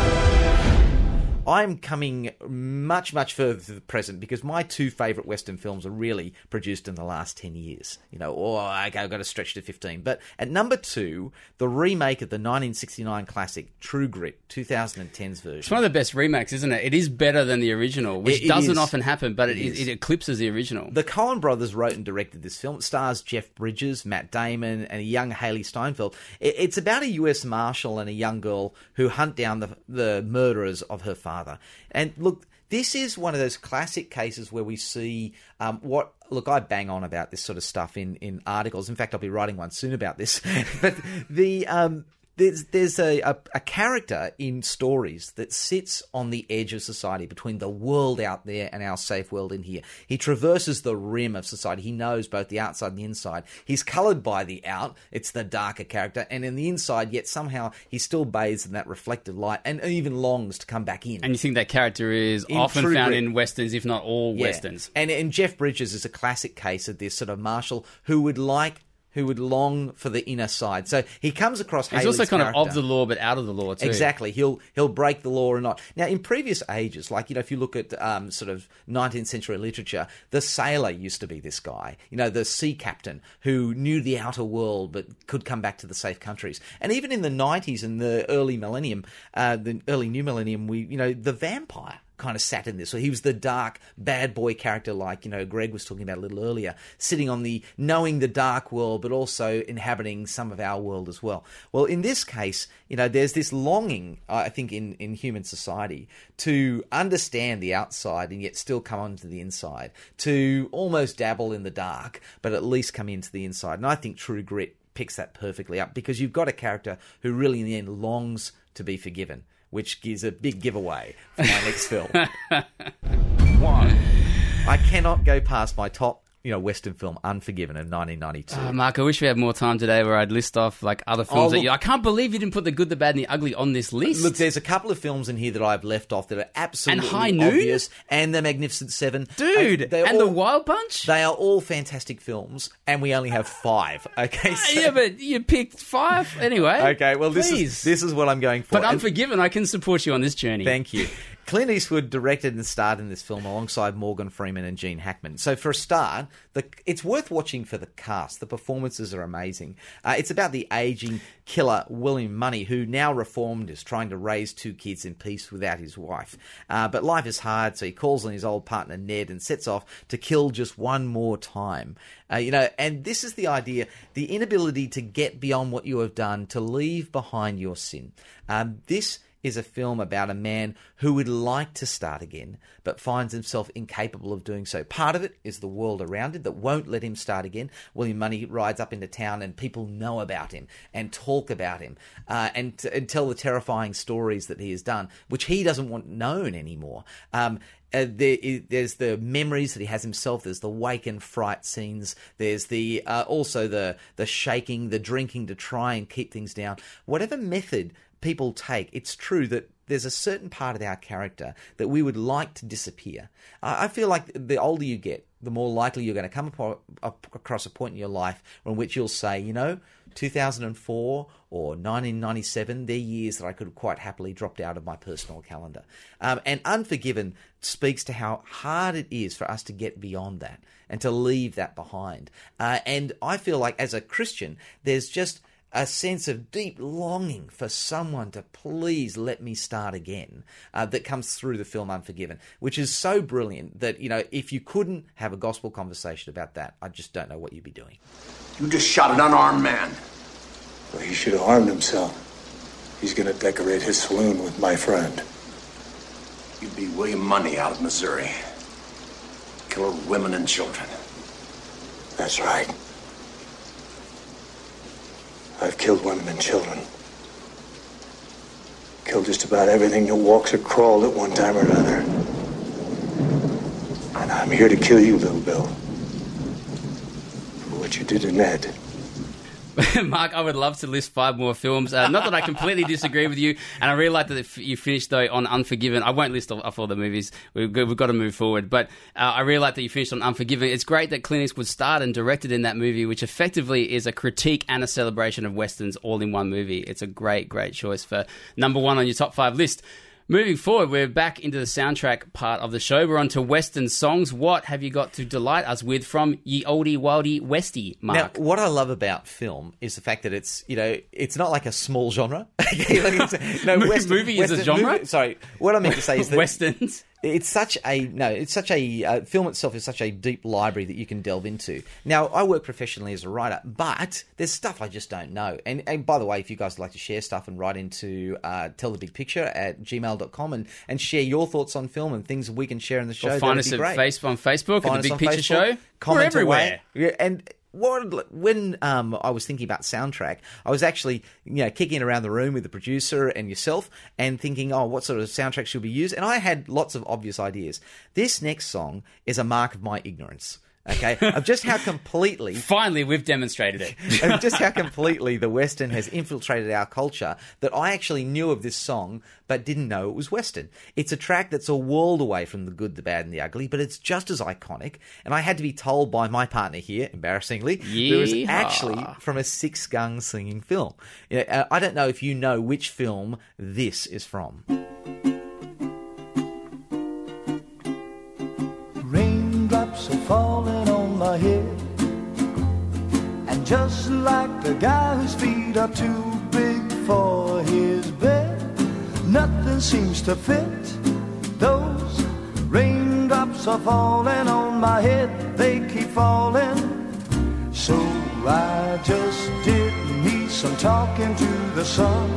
I'm coming much, much further to the present because my two favourite Western films are really produced in the last 10 years. Or I've got to stretch to 15. But at number 2, the remake of the 1969 classic True Grit, 2010's version. It's one of the best remakes, isn't it? It is better than the original, which doesn't often happen, but it eclipses the original. The Coen brothers wrote and directed this film. It stars Jeff Bridges, Matt Damon, and a young Haley Steinfeld. It's about a US Marshal and a young girl who hunt down the murderers of her father. And look, this is one of those classic cases where we see Look, I bang on about this sort of stuff in articles. In fact, I'll be writing one soon about this. But there's a character in stories that sits on the edge of society between the world out there and our safe world in here. He traverses the rim of society. He knows both the outside and the inside. He's coloured by the out. It's the darker character. And in the inside, yet somehow he still bathes in that reflected light and even longs to come back in. And you think that character is often found in Westerns, if not all Westerns. And Jeff Bridges is a classic case of this sort of marshal who would long for the inner side. So he comes across Haley's He's also kind character. of the law, but out of the law too. Exactly. He'll break the law or not. Now, in previous ages, like, if you look at sort of 19th century literature, the sailor used to be this guy, the sea captain who knew the outer world but could come back to the safe countries. And even in the 90s and the early millennium, the early new millennium, the vampire kind of sat in this. So he was the dark, bad boy character like, Greg was talking about a little earlier, sitting on knowing the dark world, but also inhabiting some of our world as well. Well, in this case, there's this longing, I think, in human society to understand the outside and yet still come onto the inside, to almost dabble in the dark, but at least come into the inside. And I think True Grit picks that perfectly up because you've got a character who really, in the end, longs to be forgiven, which gives a big giveaway for my next film. 1. I cannot go past my top, Western film, Unforgiven, in 1992. Mark, I wish we had more time today where I'd list off like other films I can't believe you didn't put The Good, the Bad, and the Ugly on this list. Look, there's a couple of films in here that I've left off that are absolutely and High Noon? obvious, and The Magnificent Seven. Dude, and The Wild Bunch? They are all fantastic films, and we only have 5. Okay, so... Yeah, but you picked 5 anyway. Okay, well, this is what I'm going for. But Unforgiven, I can support you on this journey. Thank you. Clint Eastwood directed and starred in this film alongside Morgan Freeman and Gene Hackman. So for a start, it's worth watching for the cast. The performances are amazing. It's about the aging killer William Money, who, now reformed, is trying to raise 2 kids in peace without his wife. But life is hard, so he calls on his old partner Ned and sets off to kill just one more time. And this is the idea, the inability to get beyond what you have done, to leave behind your sin. This is a film about a man who would like to start again, but finds himself incapable of doing so. Part of it is the world around him that won't let him start again. William Money rides up into town and people know about him and talk about him and tell the terrifying stories that he has done, which he doesn't want known anymore. There's the memories that he has himself. There's the wake and fright scenes. There's the also the shaking, the drinking to try and keep things down. Whatever method people take, it's true that there's a certain part of our character that we would like to disappear. I feel like the older you get, the more likely you're going to come across a point in your life in which you'll say, 2004 or 1997, they're years that I could have quite happily dropped out of my personal calendar. And Unforgiven speaks to how hard it is for us to get beyond that and to leave that behind. And I feel like as a Christian, there's just a sense of deep longing for someone to please let me start again that comes through the film Unforgiven, which is so brilliant that, if you couldn't have a gospel conversation about that, I just don't know what you'd be doing. You just shot an unarmed man. Well, he should have harmed himself. He's going to decorate his saloon with my friend. You'd be William Mundy out of Missouri. Killer of women and children. That's right. I've killed women and children. Killed just about everything that walks or crawled at one time or another. And I'm here to kill you, Little Bill. For what you did to Ned. Mark, I would love to list 5 more films. Not that I completely disagree with you, and I really like that you finished, though, on Unforgiven. I won't list off all the movies. We've got to move forward. But I really like that you finished on Unforgiven. It's great that Clint Eastwood starred and directed in that movie, which effectively is a critique and a celebration of Westerns all in one movie. It's a great, great choice for number 1 on your top 5 list. Moving forward, we're back into the soundtrack part of the show. We're on to Western songs. What have you got to delight us with from Ye Oldie Wildie Westie, Mark? Now, what I love about film is the fact that it's, it's not like a small genre. Movie is a genre? Sorry, what I meant to say is that Westerns. It's such a film itself is such a deep library that you can delve into. Now, I work professionally as a writer, but there's stuff I just don't know. And by the way, if you guys would like to share stuff and write into tellthebigpicture@gmail.com and share your thoughts on film and things we can share in the show, find us on Facebook at The Big Picture Show. Comment We're everywhere. Away. Yeah, and when I was thinking about soundtrack, I was actually kicking around the room with the producer and yourself and thinking, what sort of soundtrack should we use? And I had lots of obvious ideas. This next song is a mark of my ignorance. Okay, of just how completely... Finally, we've demonstrated it. Of just how completely the Western has infiltrated our culture that I actually knew of this song but didn't know it was Western. It's a track that's a world away from the good, the bad and the ugly, but it's just as iconic. And I had to be told by my partner here, embarrassingly, that it was actually from a Six Gun singing film. I don't know if you know which film this is from. Raindrops are falling on my head, and just like the guy whose feet are too big for his bed, nothing seems to fit. Those raindrops are falling on my head, they keep falling. So I just did me some talking to the sun,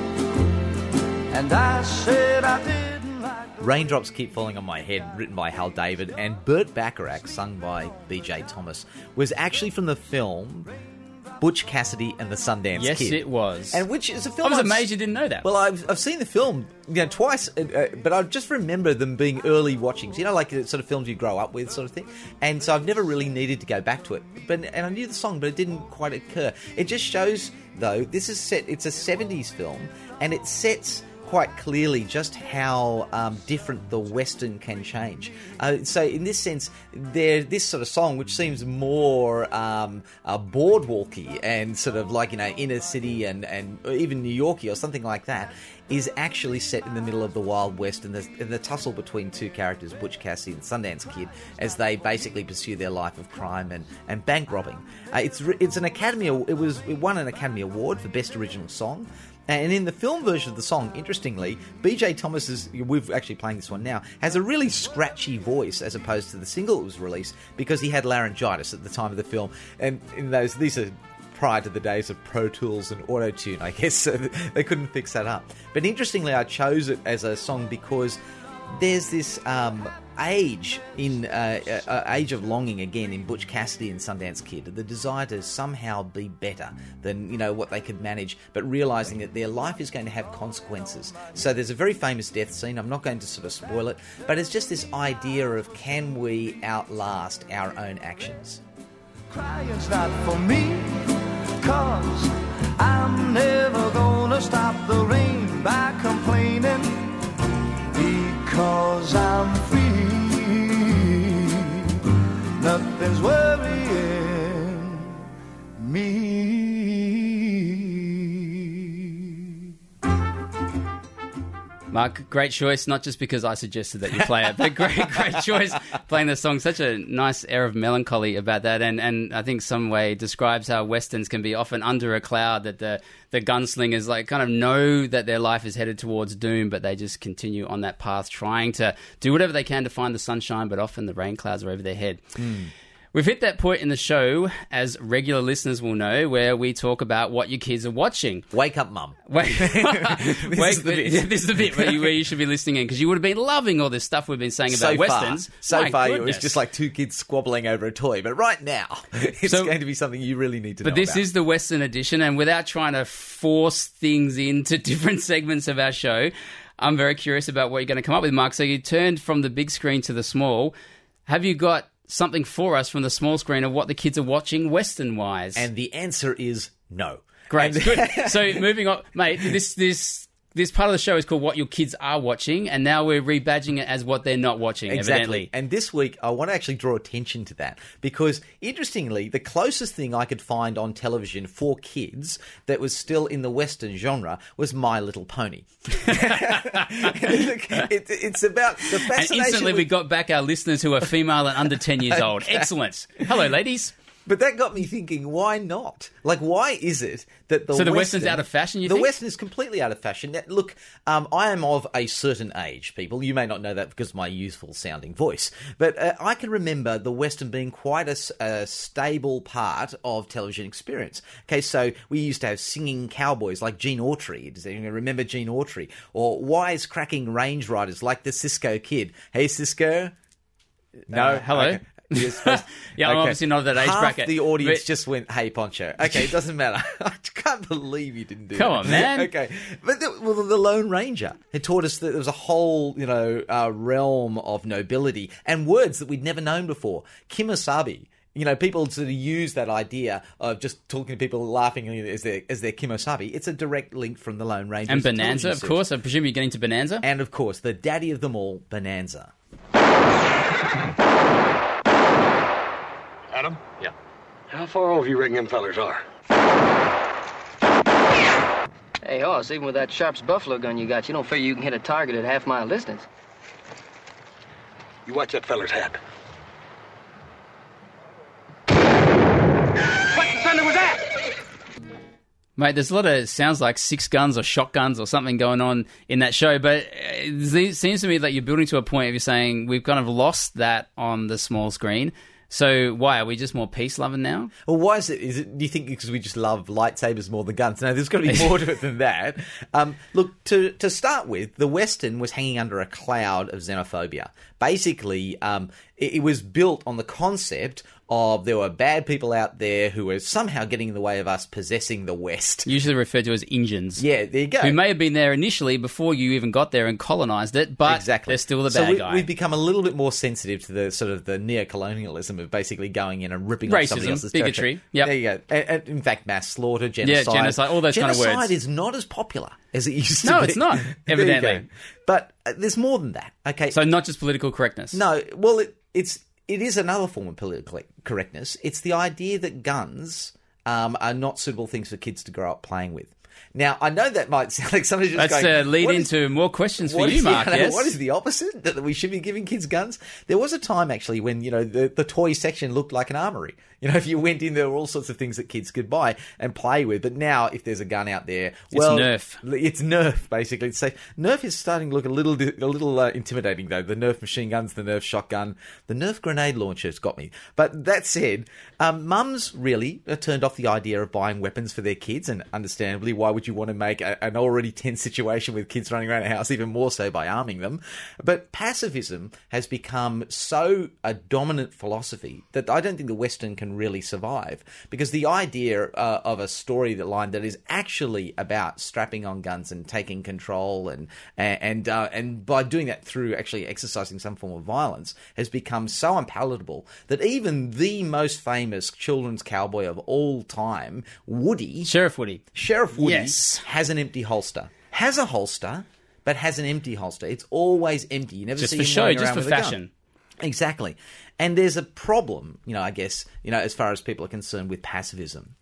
and I said I did. Raindrops Keep Falling on My Head, written by Hal David, and Burt Bacharach, sung by B.J. Thomas, was actually from the film Butch Cassidy and the Sundance Kid. Yes, it was. And which is a film... I was amazed you didn't know that. Well, I've seen the film twice, but I just remember them being early watchings. Like the sort of films you grow up with sort of thing. And so I've never really needed to go back to it. And I knew the song, but it didn't quite occur. It just shows, though, it's a 70s film, and it sets quite clearly just how different the Western can change. So in this sense, this sort of song, which seems more boardwalky and sort of like inner city and even New Yorky or something like that, is actually set in the middle of the Wild West and the tussle between two characters, Butch Cassidy and Sundance Kid, as they basically pursue their life of crime and bank robbing. It's an Academy. It won an Academy Award for Best Original Song. And in the film version of the song, interestingly, B.J. Thomas, we're actually playing this one now, has a really scratchy voice as opposed to the single that was released because he had laryngitis at the time of the film. And these are prior to the days of Pro Tools and Auto-Tune, I guess, so they couldn't fix that up. But interestingly, I chose it as a song because there's this age of longing again in Butch Cassidy and Sundance Kid, the desire to somehow be better than what they could manage, but realizing that their life is going to have consequences. So there's a very famous death scene. I'm not going to sort of spoil it, but it's just this idea of, can we outlast our own actions? Crying's not for me, 'cause I'm never gonna stop the rain by complaining, because I'm free. Nothing's worrying me. Mark, great choice, not just because I suggested that you play it, but great choice playing the song. Such a nice air of melancholy about that, and I think some way describes how Westerns can be often under a cloud, that the gunslingers like kind of know that their life is headed towards doom, but they just continue on that path, trying to do whatever they can to find the sunshine, but often the rain clouds are over their head. We've hit that point in the show, as regular listeners will know, where we talk about what your kids are watching. Wake up, Mum. This is the bit where you should be listening in, because you would have been loving all this stuff we've been saying about Westerns. So far, it was just like two kids squabbling over a toy. But right now, it's going to be something you really need to know about. But this is the Western edition, and without trying to force things into different segments of our show, I'm very curious about what you're going to come up with, Mark. So you turned from the big screen to the small. Have you got something for us from the small screen of what the kids are watching Western-wise? And the answer is no. Great. Good. So moving on, mate, this part of the show is called What Your Kids Are Watching, and now we're rebadging it as what they're not watching, evidently. And this week, I want to actually draw attention to that, because, interestingly, the closest thing I could find on television for kids that was still in the Western genre was My Little Pony. It's about the fascination... And instantly we got back our listeners who are female and under 10 years old. Excellent. Hello, ladies. But that got me thinking, why not? Like, why is it that the Western's out of fashion, you think? The Western is completely out of fashion. Now, look, I am of a certain age, people. You may not know that because of my youthful-sounding voice. But I can remember the Western being quite a stable part of television experience. Okay, so we used to have singing cowboys like Gene Autry. Does anyone remember Gene Autry? Or wise-cracking range riders like the Cisco Kid. Hey, Cisco? No, hello? Okay. I'm obviously not at that age bracket. Half the audience just went, hey, Poncho. Okay, it doesn't matter. I can't believe you didn't do that. Come on, man. Okay. But the Lone Ranger had taught us that there was a whole, realm of nobility and words that we'd never known before. Kimosabi. People sort of use that idea of just talking to people, laughing as their kimosabi. It's a direct link from the Lone Ranger. And Bonanza, of course. I presume you're getting to Bonanza? And, of course, the daddy of them all, Bonanza. Adam? Yeah. How far over you reckon them fellers are? Hey, Hoss, even with that Sharp's buffalo gun you got, you don't figure you can hit a target at half-mile distance. You watch that feller's hat. What the thunder was that? Mate, there's a lot of sounds like six guns or shotguns or something going on in that show, but it seems to me that you're building to a point where you're saying we've kind of lost that on the small screen. So why? Are we just more peace-loving now? Well, why is it? Do you think because we just love lightsabers more than guns? No, there's got to be more to it than that. Look, to start with, the Western was hanging under a cloud of xenophobia. Basically, it was built on the concept of there were bad people out there who were somehow getting in the way of us possessing the West. Usually referred to as Injuns. Yeah, there you go. Who may have been there initially before you even got there and colonised it, but they're still the bad guy. We've become a little bit more sensitive to the sort of the neo-colonialism of basically going in and ripping off somebody else's bigotry. territory. Yep. There you go. And in fact, mass slaughter, genocide. Yeah, genocide, all those kind of words. Genocide is not as popular as it used to be. No, it's not, evidently. But there's more than that. Okay. So not just political correctness. No, well, it is another form of political correctness. It's the idea that guns are not suitable things for kids to grow up playing with. Now, I know that might sound like somebody's just going... Let's lead into more questions for you, Mark, yes? What is the opposite? That we should be giving kids guns? There was a time, actually, when, the toy section looked like an armory. If you went in, there were all sorts of things that kids could buy and play with. But now, if there's a gun out there... Well, it's Nerf. It's Nerf, basically. So Nerf is starting to look a little intimidating, though. The Nerf machine guns, the Nerf shotgun, the Nerf grenade launcher's got me. But that said, mums really turned off the idea of buying weapons for their kids, and understandably, why would you want to make an already tense situation with kids running around a house even more so by arming them? But pacifism has become so a dominant philosophy that I don't think the Western can really survive, because the idea of a story line that is actually about strapping on guns and taking control and by doing that through actually exercising some form of violence has become so unpalatable that even the most famous children's cowboy of all time, Sheriff Woody, yes, has an empty holster. Has a holster, but has an empty holster. It's always empty. You never just see for him show, running just around for with fashion. A gun. Exactly. And there's a problem, I guess, as far as people are concerned with pacifism.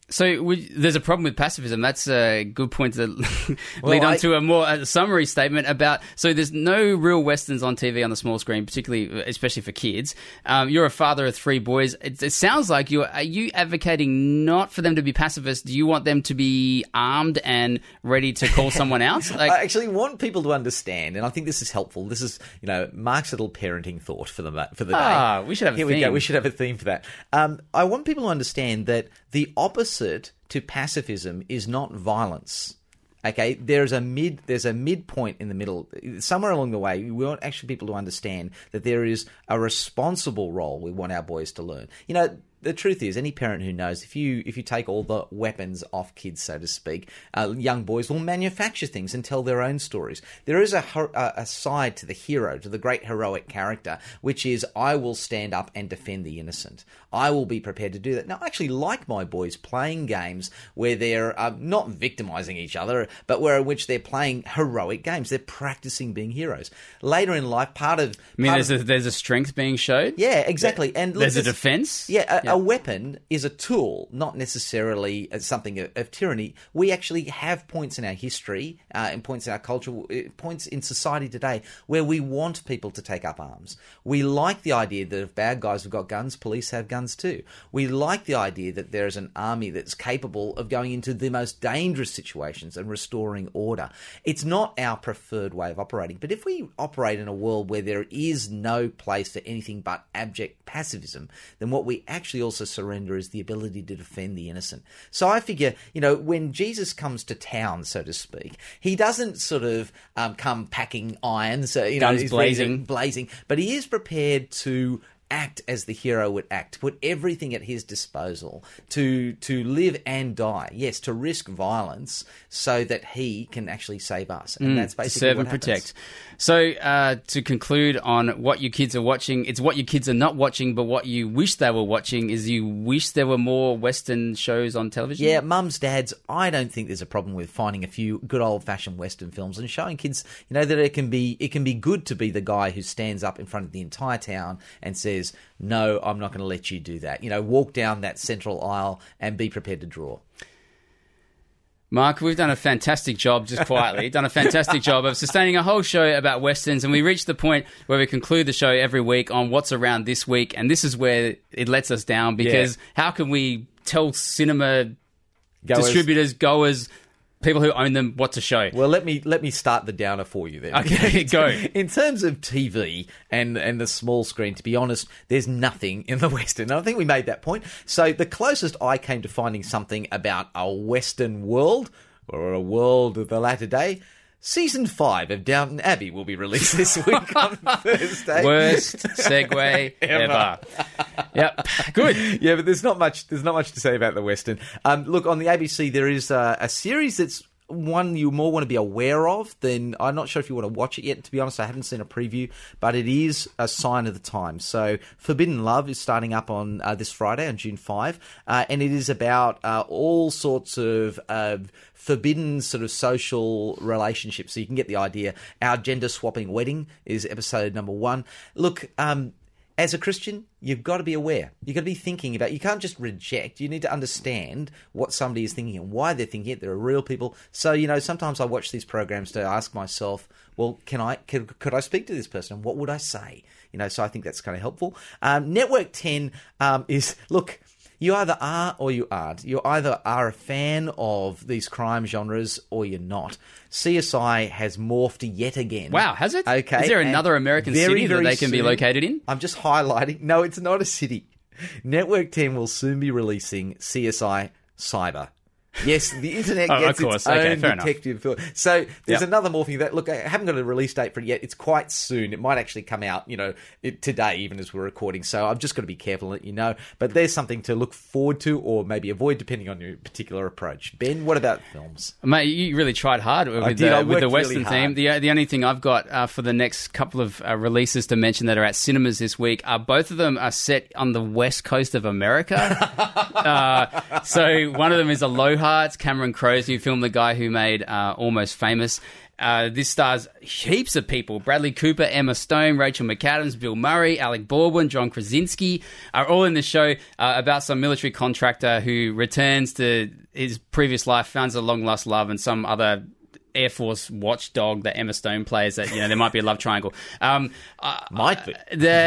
So there's a problem with pacifism. That's a good point to lead on to a more summary statement about. So there's no real westerns on TV on the small screen, especially for kids. You're a father of 3 boys. It sounds like are you advocating not for them to be pacifists? Do you want them to be armed and ready to call someone out? I actually want people to understand, and I think this is helpful. This is Mark's little parenting thought for the day. We should have a theme. Here we go. We should have a theme for that. I want people to understand that the opposite to pacifism is not violence. Okay, there's a midpoint in the middle. Somewhere along the way, we want actually people to understand that there is a responsible role we want our boys to learn. The truth is, any parent who knows, if you take all the weapons off kids, so to speak, young boys will manufacture things and tell their own stories. There is a side to the hero, to the great heroic character, which is, I will stand up and defend the innocent. I will be prepared to do that. Now, I actually like my boys playing games where they're not victimizing each other, but which they're playing heroic games. They're practicing being heroes. Later in life, there's a strength being showed? Yeah, exactly. And there's a defense? Yeah, a weapon is a tool, not necessarily something of tyranny. We actually have points in our history and points in our culture, points in society today where we want people to take up arms. We like the idea that if bad guys have got guns, police have guns too. We like the idea that there is an army that's capable of going into the most dangerous situations and restoring order. It's not our preferred way of operating, but if we operate in a world where there is no place for anything but abject pacifism, then what we actually also surrender is the ability to defend the innocent. So I figure, when Jesus comes to town, so to speak, he doesn't sort of come packing irons, guns blazing, but he is prepared to act as the hero would act, to put everything at his disposal, to live and die, yes, to risk violence so that he can actually save us. And that's basically serve what and happens. protect. So to conclude on what your kids are watching, it's what your kids are not watching, but what you wish they were watching is you wish there were more Western shows on television? Yeah, mums, dads, I don't think there's a problem with finding a few good old-fashioned Western films and showing kids, that it can be good to be the guy who stands up in front of the entire town and says, no, I'm not going to let you do that. Walk down that central aisle and be prepared to draw. Mark, we've done a fantastic job, just quietly, of sustaining a whole show about Westerns, and we reached the point where we conclude the show every week on what's around this week, and this is where it lets us down, because how can we tell cinema distributors, goers, people who own them, what to show? Well, let me start the downer for you then. Okay, go. In terms of TV and the small screen, to be honest, there's nothing in the Western. I think we made that point. So the closest I came to finding something about a Western world, or a world of the latter day, Season 5 of Downton Abbey will be released this week on Thursday. Worst segue ever. Yep, good. Yeah, but there's not much to say about the Western. Look, on the ABC there is a series that's one you more want to be aware of than... I'm not sure if you want to watch it yet, to be honest. I haven't seen a preview, but it is a sign of the times. So Forbidden Love is starting up on this Friday, on June 5, and it is about all sorts of forbidden sort of social relationships. So you can get the idea. Our Gender-Swapping Wedding is episode number 1. Look... as a Christian, you've got to be aware. You've got to be thinking about... You can't just reject. You need to understand what somebody is thinking and why they're thinking it. They're real people. So, sometimes I watch these programs to ask myself, well, could I speak to this person? And what would I say? So I think that's kind of helpful. Network 10 is... Look... You either are or you aren't. You either are a fan of these crime genres or you're not. CSI has morphed yet again. Wow, has it? Okay. Is there another American city that they can be located in? I'm just highlighting. No, it's not a city. Network 10 will soon be releasing CSI Cyber. Yes, the internet gets its own detective film. So there's another morphing that, look, I haven't got a release date for it yet. It's quite soon. It might actually come out, today, even as we're recording. So I've just got to be careful and let you know. But there's something to look forward to or maybe avoid depending on your particular approach. Ben, what about films? Mate, you really tried hard with the Western theme. The only thing I've got for the next couple of releases to mention that are at cinemas this week, both of them are set on the west coast of America. So one of them is Aloha. It's Cameron Crowe, who filmed the guy who made Almost Famous. This stars heaps of people. Bradley Cooper, Emma Stone, Rachel McAdams, Bill Murray, Alec Baldwin, John Krasinski are all in the show about some military contractor who returns to his previous life, finds a long-lost love, and some other Air Force watchdog that Emma Stone plays. That there might be a love triangle. Might be.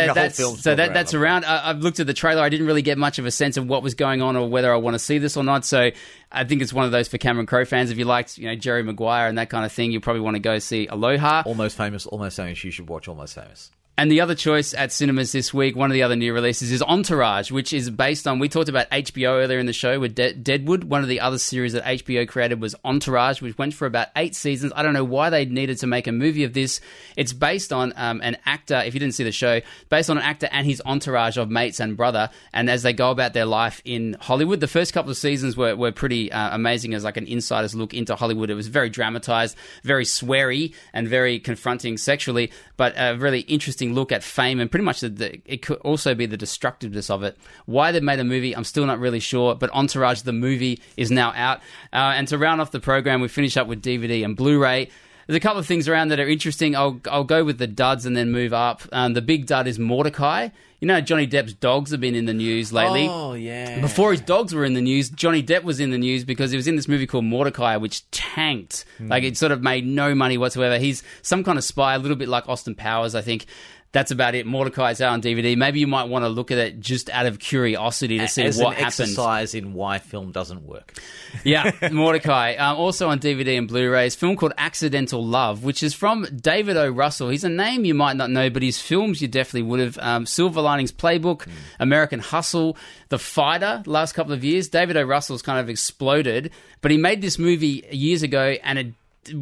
That's around. I've looked at the trailer. I didn't really get much of a sense of what was going on or whether I want to see this or not. So I think it's one of those for Cameron Crowe fans. If you liked Jerry Maguire and that kind of thing, you probably want to go see Aloha. Almost Famous. You should watch Almost Famous. And the other choice at cinemas this week, one of the other new releases, is Entourage, which is based on... We talked about HBO earlier in the show with Deadwood. One of the other series that HBO created was Entourage, which went for about 8 seasons. I don't know why they needed to make a movie of this. It's based on an actor, if you didn't see the show, based on an actor and his entourage of mates and brother, and as they go about their life in Hollywood. The first couple of seasons were pretty amazing as like an insider's look into Hollywood. It was very dramatized, very sweary, and very confronting sexually, but a really interesting look at fame and pretty much it could also be the destructiveness of it. Why they made a movie, I'm still not really sure, but Entourage, the movie, is now out. And to round off the program, we finish up with DVD and Blu-ray. There's a couple of things around that are interesting. I'll go with the duds and then move up. The big dud is Mordecai. Johnny Depp's dogs have been in the news lately. Oh, yeah. Before his dogs were in the news, Johnny Depp was in the news because he was in this movie called Mordecai, which tanked. Like, it sort of made no money whatsoever. He's some kind of spy, a little bit like Austin Powers, I think. That's about it. Mordecai's out on DVD. Maybe you might want to look at it just out of curiosity to see what happens. As an exercise in why film doesn't work. Yeah, Mordecai. Also on DVD and Blu-ray, is a film called Accidental Love, which is from David O. Russell. He's a name you might not know, but his films you definitely would have. Silver Linings Playbook, American Hustle, The Fighter, last couple of years. David O. Russell's kind of exploded, but he made this movie years ago and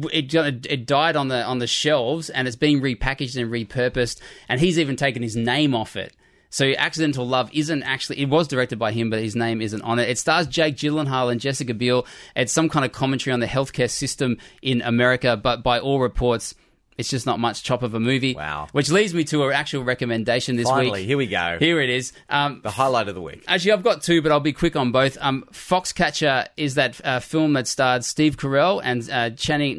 it died on the shelves, and it's being repackaged and repurposed, and he's even taken his name off it. So Accidental Love isn't actually... It was directed by him, but his name isn't on it. It stars Jake Gyllenhaal and Jessica Biel. It's some kind of commentary on the healthcare system in America, but by all reports, it's just not much chop of a movie. Wow. Which leads me to an actual recommendation this week. Finally, here we go. Here it is. The highlight of the week. Actually, I've got two, but I'll be quick on both. Foxcatcher is that film that starred Steve Carell and Channing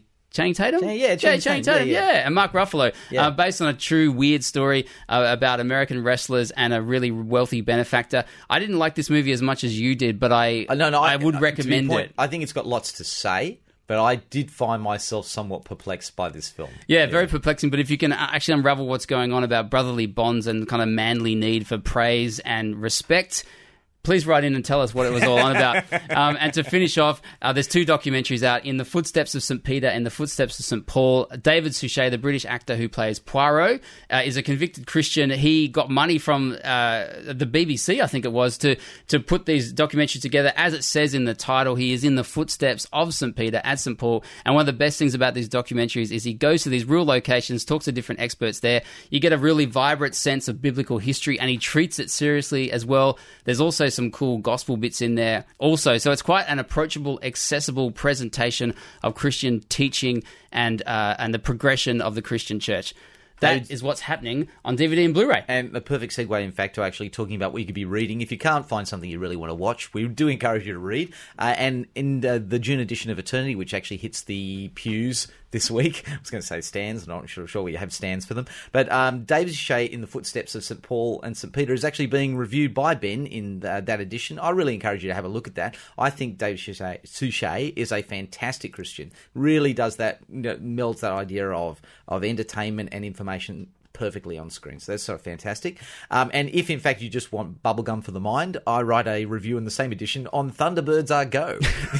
Tatum? Channing Tatum, yeah. And Mark Ruffalo. Yeah. Based on a true weird story about American wrestlers and a really wealthy benefactor. I didn't like this movie as much as you did, but I would recommend it. I think it's got lots to say, but I did find myself somewhat perplexed by this film. Yeah, very perplexing, but if you can actually unravel what's going on about brotherly bonds and kind of manly need for praise and respect, please write in and tell us what it was all on about. And to finish off, there's 2 documentaries out, In the Footsteps of St. Peter and The Footsteps of St. Paul. David Suchet, the British actor who plays Poirot, is a convicted Christian. He got money from the BBC, I think it was, to put these documentaries together. As it says in the title, he is in the footsteps of St. Peter at St. Paul. And one of the best things about these documentaries is he goes to these real locations, talks to different experts there. You get a really vibrant sense of biblical history, and he treats it seriously as well. There's also some cool gospel bits in there also. So it's quite an approachable, accessible presentation of Christian teaching and the progression of the Christian church. That is what's happening on DVD and Blu-ray. And the perfect segue, in fact, to actually talking about what you could be reading. If you can't find something you really want to watch, we do encourage you to read. And in the June edition of Eternity, which actually hits the pews this week, I was going to say stands, I'm not sure we have stands for them. But David Suchet, In the Footsteps of St. Paul and St. Peter, is actually being reviewed by Ben in that edition. I really encourage you to have a look at that. I think David Suchet is a fantastic Christian. Really does that, melds that idea of entertainment and information perfectly on screen. So that's sort of fantastic. And if, in fact, you just want bubblegum for the mind, I write a review in the same edition on Thunderbirds Are Go.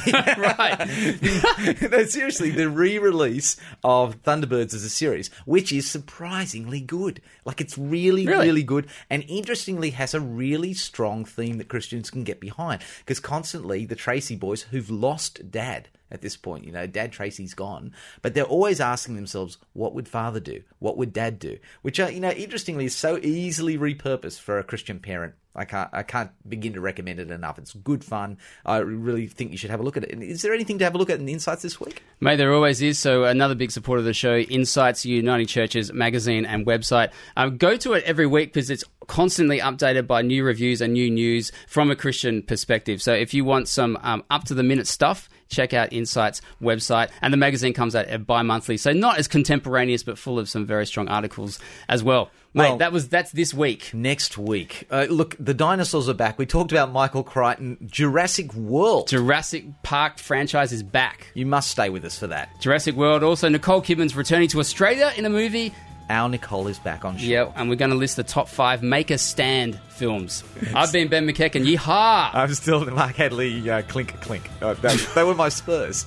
Right. No, seriously, the re-release of Thunderbirds as a series, which is surprisingly good. Like, it's really good, and interestingly has a really strong theme that Christians can get behind. Because constantly, the Tracy boys, who've lost Dad at this point, Dad Tracy's gone, but they're always asking themselves, what would Father do? What would Dad do? Which, interestingly, is so easily repurposed for a Christian parent. I can't begin to recommend it enough. It's good fun. I really think you should have a look at it. Is there anything to have a look at in Insights this week? Mate, there always is. So another big supporter of the show, Insights, Uniting Churches magazine and website. Go to it every week because it's constantly updated by new reviews and new news from a Christian perspective. So if you want some up-to-the-minute stuff, check out Insight's website. And the magazine comes out bi-monthly, so not as contemporaneous, but full of some very strong articles as well. Mate, that's this week. Next week. Look, the dinosaurs are back. We talked about Michael Crichton. Jurassic World. Jurassic Park franchise is back. You must stay with us for that. Jurassic World. Also, Nicole Kidman's returning to Australia in a movie. Our Nicole is back on show. Yeah, and we're going to list the top 5 Make a Stand films. I've been Ben McEachern. Yeehaw! I'm still Mark Hadley, clink, clink. They were my Spurs.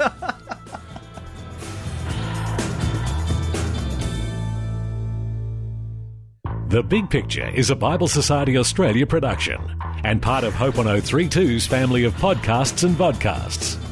The Big Picture is a Bible Society Australia production and part of Hope 1032's family of podcasts and vodcasts.